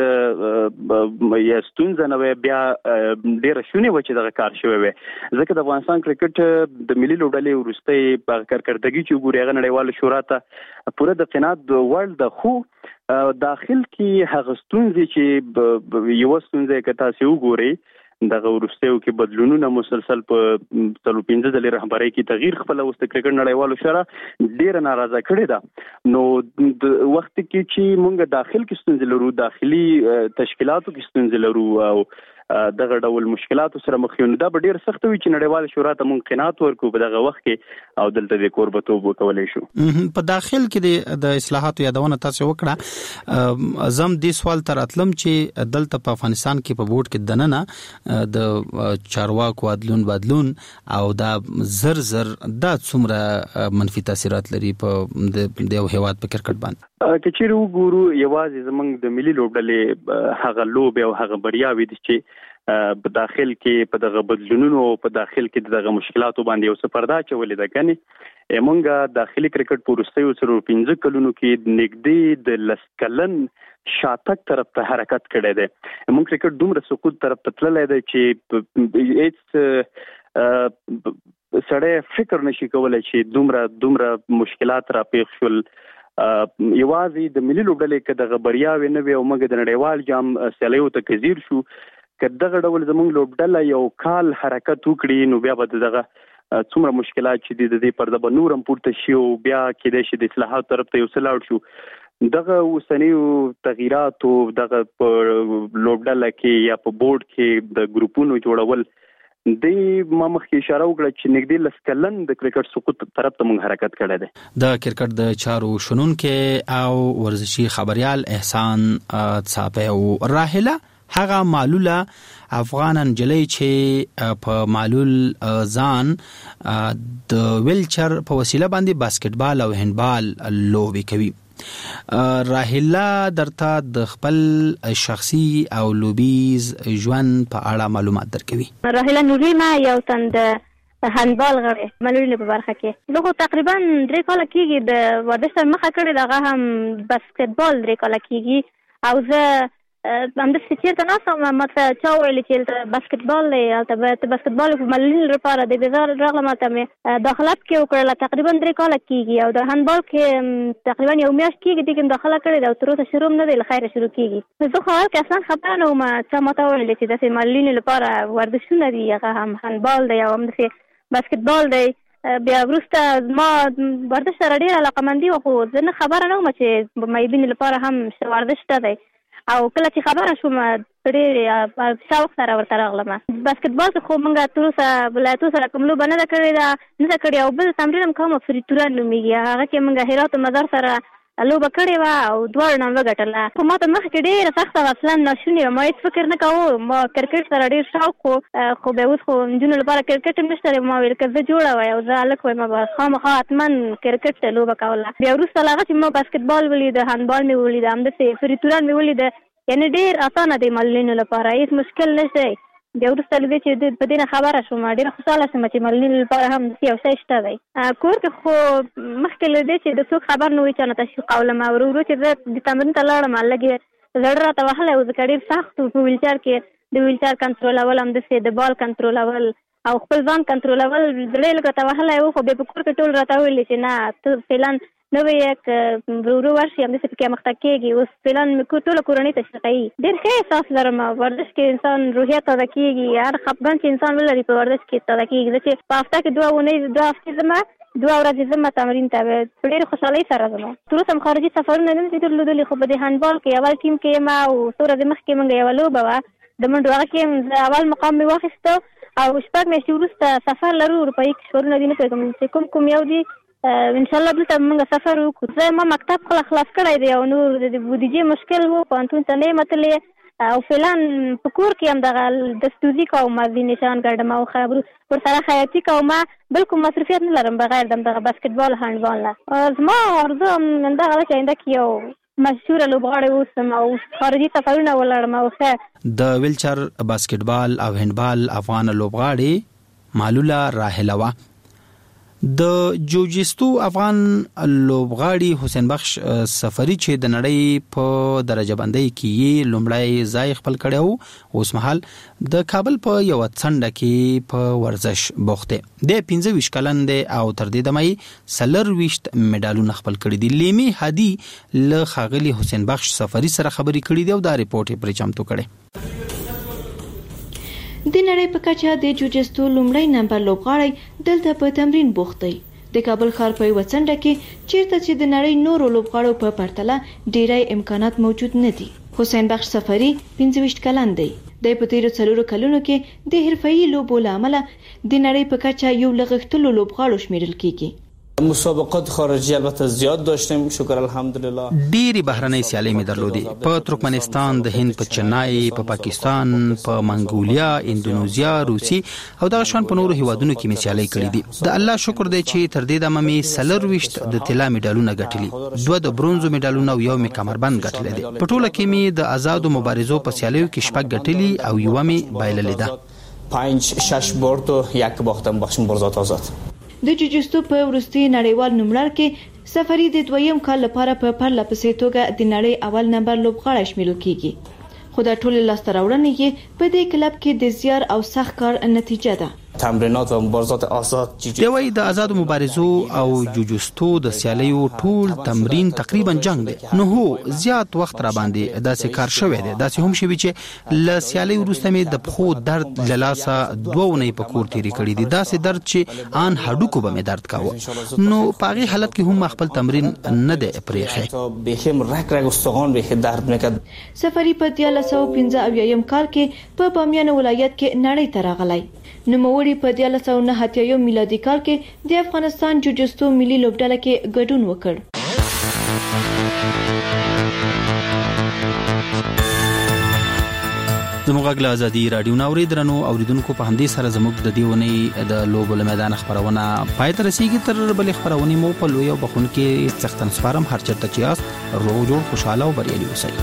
یا ستونزه نه بیا ډیر شونه و چې دغه کار شوی وي، ځکه د افغانستان کرکټ د ملي لوبډلې ورستۍ په کارکړدګي چې ګوري هغه نړیوال شورا ته پوره د قناعت ورلد د خو داخل کې هغه ستونزې چې یو ستونزه کته سي وګوري دغه ورستیو کې بدلونونه مسلسل په تلو پنځه ځلې رهبرۍ کې تغییر خپل اوس د کرکټ نړیوالو شورا ډیر ناراضه کړی دا. نو د وخت کې چې مونږ داخل کې ستونزې لرو، داخلي تشکیلاتو کې ستونزې لرو او دغه ډول مشکلاتو سره مخ یو، دا به ډیر سخت وي چې نړیوال شورا ته مونږ قناعت ورکو په دغه وخت کې او دلته د کوربتوب وکولای شو. په داخل کې د اصلاحاتو یادونه تاسو وکړه، زم دې سوال تر اتلم چې دلته په افغانستان کې په بورډ کې دننه د چارواکو عدلون بدلون او دا زر زر دا څومره منفي تاثیرات لري په د یو هیواد په کرکټ باندې. کچېرو ګورو یوازې زمنګ د ملي لوبډلې هغه لوب او هغه بریاوي دي چې په داخل کې په دغه بدلونونو په داخل کې دغه مشکلاتو باندې یو څه پردا چولې ده. کني مونږه داخلي کرکټ پورستیو سره پنځه کلونو کې نګدي د لسکلن شاتک طرف ته حرکت کړی دی. مونږ کرکټ دومره سقوط طرف ته تللی دی چې هیڅ سړی فکر نشي کولای چې دومره دومره مشکلات را پیښ شول. یوازې د ملي لوبډلې کې دغه بریاوي نه وي او موږ د نړیوال جام سیالیو ته کزیر شو، کداغه ډول زموږ لوبډله یو کال حرکت وکړي نو بیا به دغه څومره مشکلات چې د دې پرده به نورم پورته شي او بیا کېدای شي د اصلاحات طرف ته یو څه لاړ شو. دغه وسنیو تغیرات او دغه په لوبډله کې یا په بورډ کې د ګروپونو جوړول د ما مخکې اشاره وکړه چې نږدې لسکلن د کرکټ سقوط طرف ته موږ حرکت کړی دی. د کرکټ د چارو شنونکو او ورزشي خبريال احسان صاحب او راهله هغه معلوله افغان انجلۍ چې په معلول ځان د ویلچر په وسیله باندې باسکټبال او هندبال لوبي کوي. راهله درته د خپل شخصي او لوبیز ژوند په اړه معلومات درکوي. راهله نوري ما یو تند هندبال غړي معلول په برخه کې لغه تقریبا درې کال کېږي د ورزش مخه کړی دغه هم باسکټبال درې کال کېږي او زه هم د سچېرته ناسم ماته چا ویل چې باسکټبال دی البته د باسکټبال په معلولینو لپاره د بازار راغله ماته مې داخلت کې وکړله تقریبا درې کاله کېږي او د هندبال کې تقریبا یو میاشت کېږي چې کوم داخله کړې ده او تر اوسه شروع نه دی له خیره شروع کېږي. زه خو اول کې اصلا خبره نه وم چا ماته ویل چې داسې معلولینو لپاره ورزشونه دي هغه هم هندبال دی او همداسې باسکټبال دی. بیا وروسته ما ورزش سره ډېره علاقه‌مندي وه خو زه نه خبره نه وم چې معیوبینو لپاره هم ورزش شته دی او کله چې خبره شوم ډېر شوق سره ورته راغلم. باسکټبال کې خو موږ تر اوسه ولایتو سره کوم لوبه نه ده کړې ده نه ده کړې او بل تمرین هم کوم فري توران نومېږي هغه کې موږ هرات مزار سره لوبه کړې وه او دواړو نه وګټله. خو ما ته مخکې ډېره سخته وه اصلا ناشونې وه ما هېڅ فکر نه کوو ما کرکټ سره ډېر شوق و خو بیا اوس خو نجونو لپاره کرکټ هم نشته دی ما ویل که زه جوړه وای او زه هلک وایم به خامخا حتما کرکټ لوبه کوله. بیا وروسته له هغه چې ما باسکټبال ولیده هندبال مې ولیده همداسې فري توران مې ولیده یعنی ډېر اسانه دی معلولینو لپاره هیڅ مشکل نشته. بیا وروسته له دې چې په دې نه خبره شوم ډېره خوشحاله شوم چې معلولینو لپاره هم یو شی شته دی. کور کې خو مخکې له دې چې د څوک خبر نه وي چا نه تشویق کولم ورو ورو چې زه د تمرین ته لاړم لږ یې زړه راته وهلی و ځکه ډېر سخت و په ویلچر کې د ویلچر کنټرولول همداسې د بال کنټرولول او خپل ځان کنټرولول زړه لږ راته وهلی و خو بیا په کور کې ټول راته ویلي چې نه ته فعلا نو یک ورو ورشي هم د څه کې مخته کېږي اوس فعلا مې ټول کورنۍ تشویقوي ډېر ښه احساس لرم. ورزش کې انسان روحیه تازه کېږي هر خفګان چې انسان ولري په ورزش کې تازه کېږي. زه چې په هفته کې دوه اونۍ دوه هفتې ځمه دوه ورځې ځمه تمرین ته په ډېرې خوشحالۍ سره ځم. تر اوسه هم خارجي سفرونه نه دي درلودلي خو په دې هندبال کې اول ټیم کې یم او څو ورځې مخکې موږ یوه لوبه وه د منډو هغه کې اول مقام مې واخیسته او شپږ میاشتې وروسته سفر لرو اروپایي کشورونه دي نه پوهېږم چې کوم کوم یو دي انشاءالله دلته موږ سفر وکړو. زه ما مکتب خلا خلاص کړی دی او نور د بودیجې مشکل و پوهنتون ته نه یم تللی او فعلا په کور کې هم دغه دستوزي کوم ځینې شیان ګډم او خبرو ورسره خیاطي کوم بل کوم مصروفیت نه لرم بغیر د دغه باسکټبال هندبال نه. زما ارزو همدغه ده چې آینده کې یو مشهوره لوبغاړی اوسم او خارجي سفرونه ولاړم او ښه. د ویلچر باسکټبال او هندبال افغان لوبغاړي معلوله راهله وه. د جوجستو افغان لوبغاړي حسین بخش سفری چې د نړۍ په درجه بندۍ کې لومړی ځای خپل کړی و اوس مهال د کابل په یو څنډه کې په ورزش بوخت دی. د پنځه ویشت کلن دی او تر دې دمه سلر ویشت میډالونه خپل کړي دي. لیمی هادي له ښاغلي حسین بخش سفری سره خبرې کړې دي او دا ریپورت یې پرې چمتو کړی. د نړۍ په کچه د جوجستو لومړی نمبر لوبغاړی دلته په تمرین بوخت دی. د کابل ښار په یوه څنډه کې چیرته چې د نړۍ نورو لوبغاړو په پرتله ډیری امکانات موجود نه دي. حسین بخش سفری پنځه ویشت کلن دی. د په تیرو څلورو کلونو کې د حرفه‌ایي لوبو له امله د نړۍ په کچه یو له غښتلو لوبغاړو شمیرل کیږي. مسابقات خارجي البته زیات داشتیم شکر الحمدلله. ډېری بهرنۍ سیالۍ مې درلودې په ترکمنستان د هند په چنای په پاکستان په منګولیا اندونیزیا روسي او دغه شان په نورو هیوادونو کې مې سیالۍ کړې دي. د الله شکر دی چې تر دې دمه مې سلر ویشت د طلا میډالونه ګټلي دوه د برونزو میډالونه او یو مې کمربند ګټلی دی. په ټوله کې مې د آزادو مبارزو په سیالیو کې شپږ ګټلي او یوه مې بایللې ده. پنج شش برد و یک باختم بخش مبارزات آزاد. د جوجستو په وروستي نړیوال نوملړ کې سفری د دویم کال لپاره په پرله پسې توګه د نړۍ اول نمبر لوبغاړی شمیرل کیږي. خو د ټولو لاسته راوړنې په دې کلب کې د زیار او سخت کار نتیجه ده. تمرینات و مبارزات آزاد دی وای د آزاد مبارزو او جوجوستو د سیالیو ټول تمرین تقریبا جنگ دی نو هو زیات وخت را باندې داسې کار شوی دی داسې هم شوی چې ل سیالي ورسته مې د پخو درد للاسه دوه ونې په کور تیری کړی دي داسې درد چې ان هډوکو به مې درد کاوه نو پاغي حالت کې هم خپل تمرین نه دی پرېخه بهم رک رک استخوان به درد میکد. سفری په دیاله سو پنځه اویایم کال کې په بامیان ولایت کې نړۍ ته راغلی نوموړي په دیاله سو نه اتیا میلادي کال کې د افغانستان جوجوستو ملي لوبډله کې ګډون وکړ. زموږ غږ ازادي رادیو ناوړي درنو اوریدونکو په همدې سره زموږ د دیونی د لوبو میدان خبرونه پای ته رسیدي تر بل خبرونه مو په لوی او بخون کې څختن سپارم هر چرته چې یاست روغ جوړ خوشاله او بریالي اوسئ.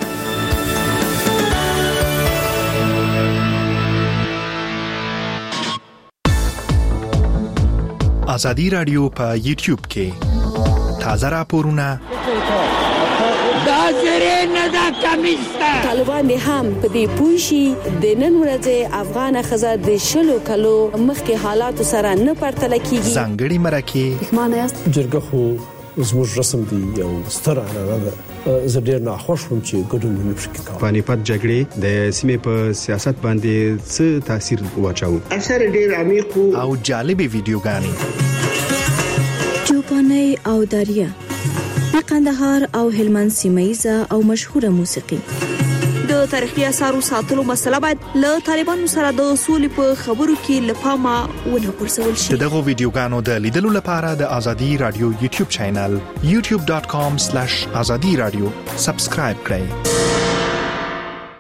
ازادي رادیو په یوټیوب کې تازه راپورونه دا زری نه دا کمیسته طالبان هم په دې پوښي د نن ورځې افغان خزه د شلو کلو مخکې حالات سره نه پرتل کیږي ځانګړي مرکه معنی جرګه خو زموږ رسم دی یو ستر عنعنه ده زه ډیر ناخوښ وم چې ګډون نه پکې کوم. پانیپت جګړې د سیمې په سیاست باندې څه تاثیر واچاو؟ اثر ډیر عمیق او جالبې ویډیوګانې چوپاني او داریا قندهار او هلمند سیمایزه او مشهوره موسیقي د تاریخي اثارو ساتلو مسله باید له طالبانو سره د اصول په خبرو کې لپاره ونه پرسول شي. دغه ویډیوګانو د لیدلو لپاره د ازادي رادیو یوټیوب چینل یوټیوب ډاټ کام سلیش ازادي رادیو سبسکرایب کړئ.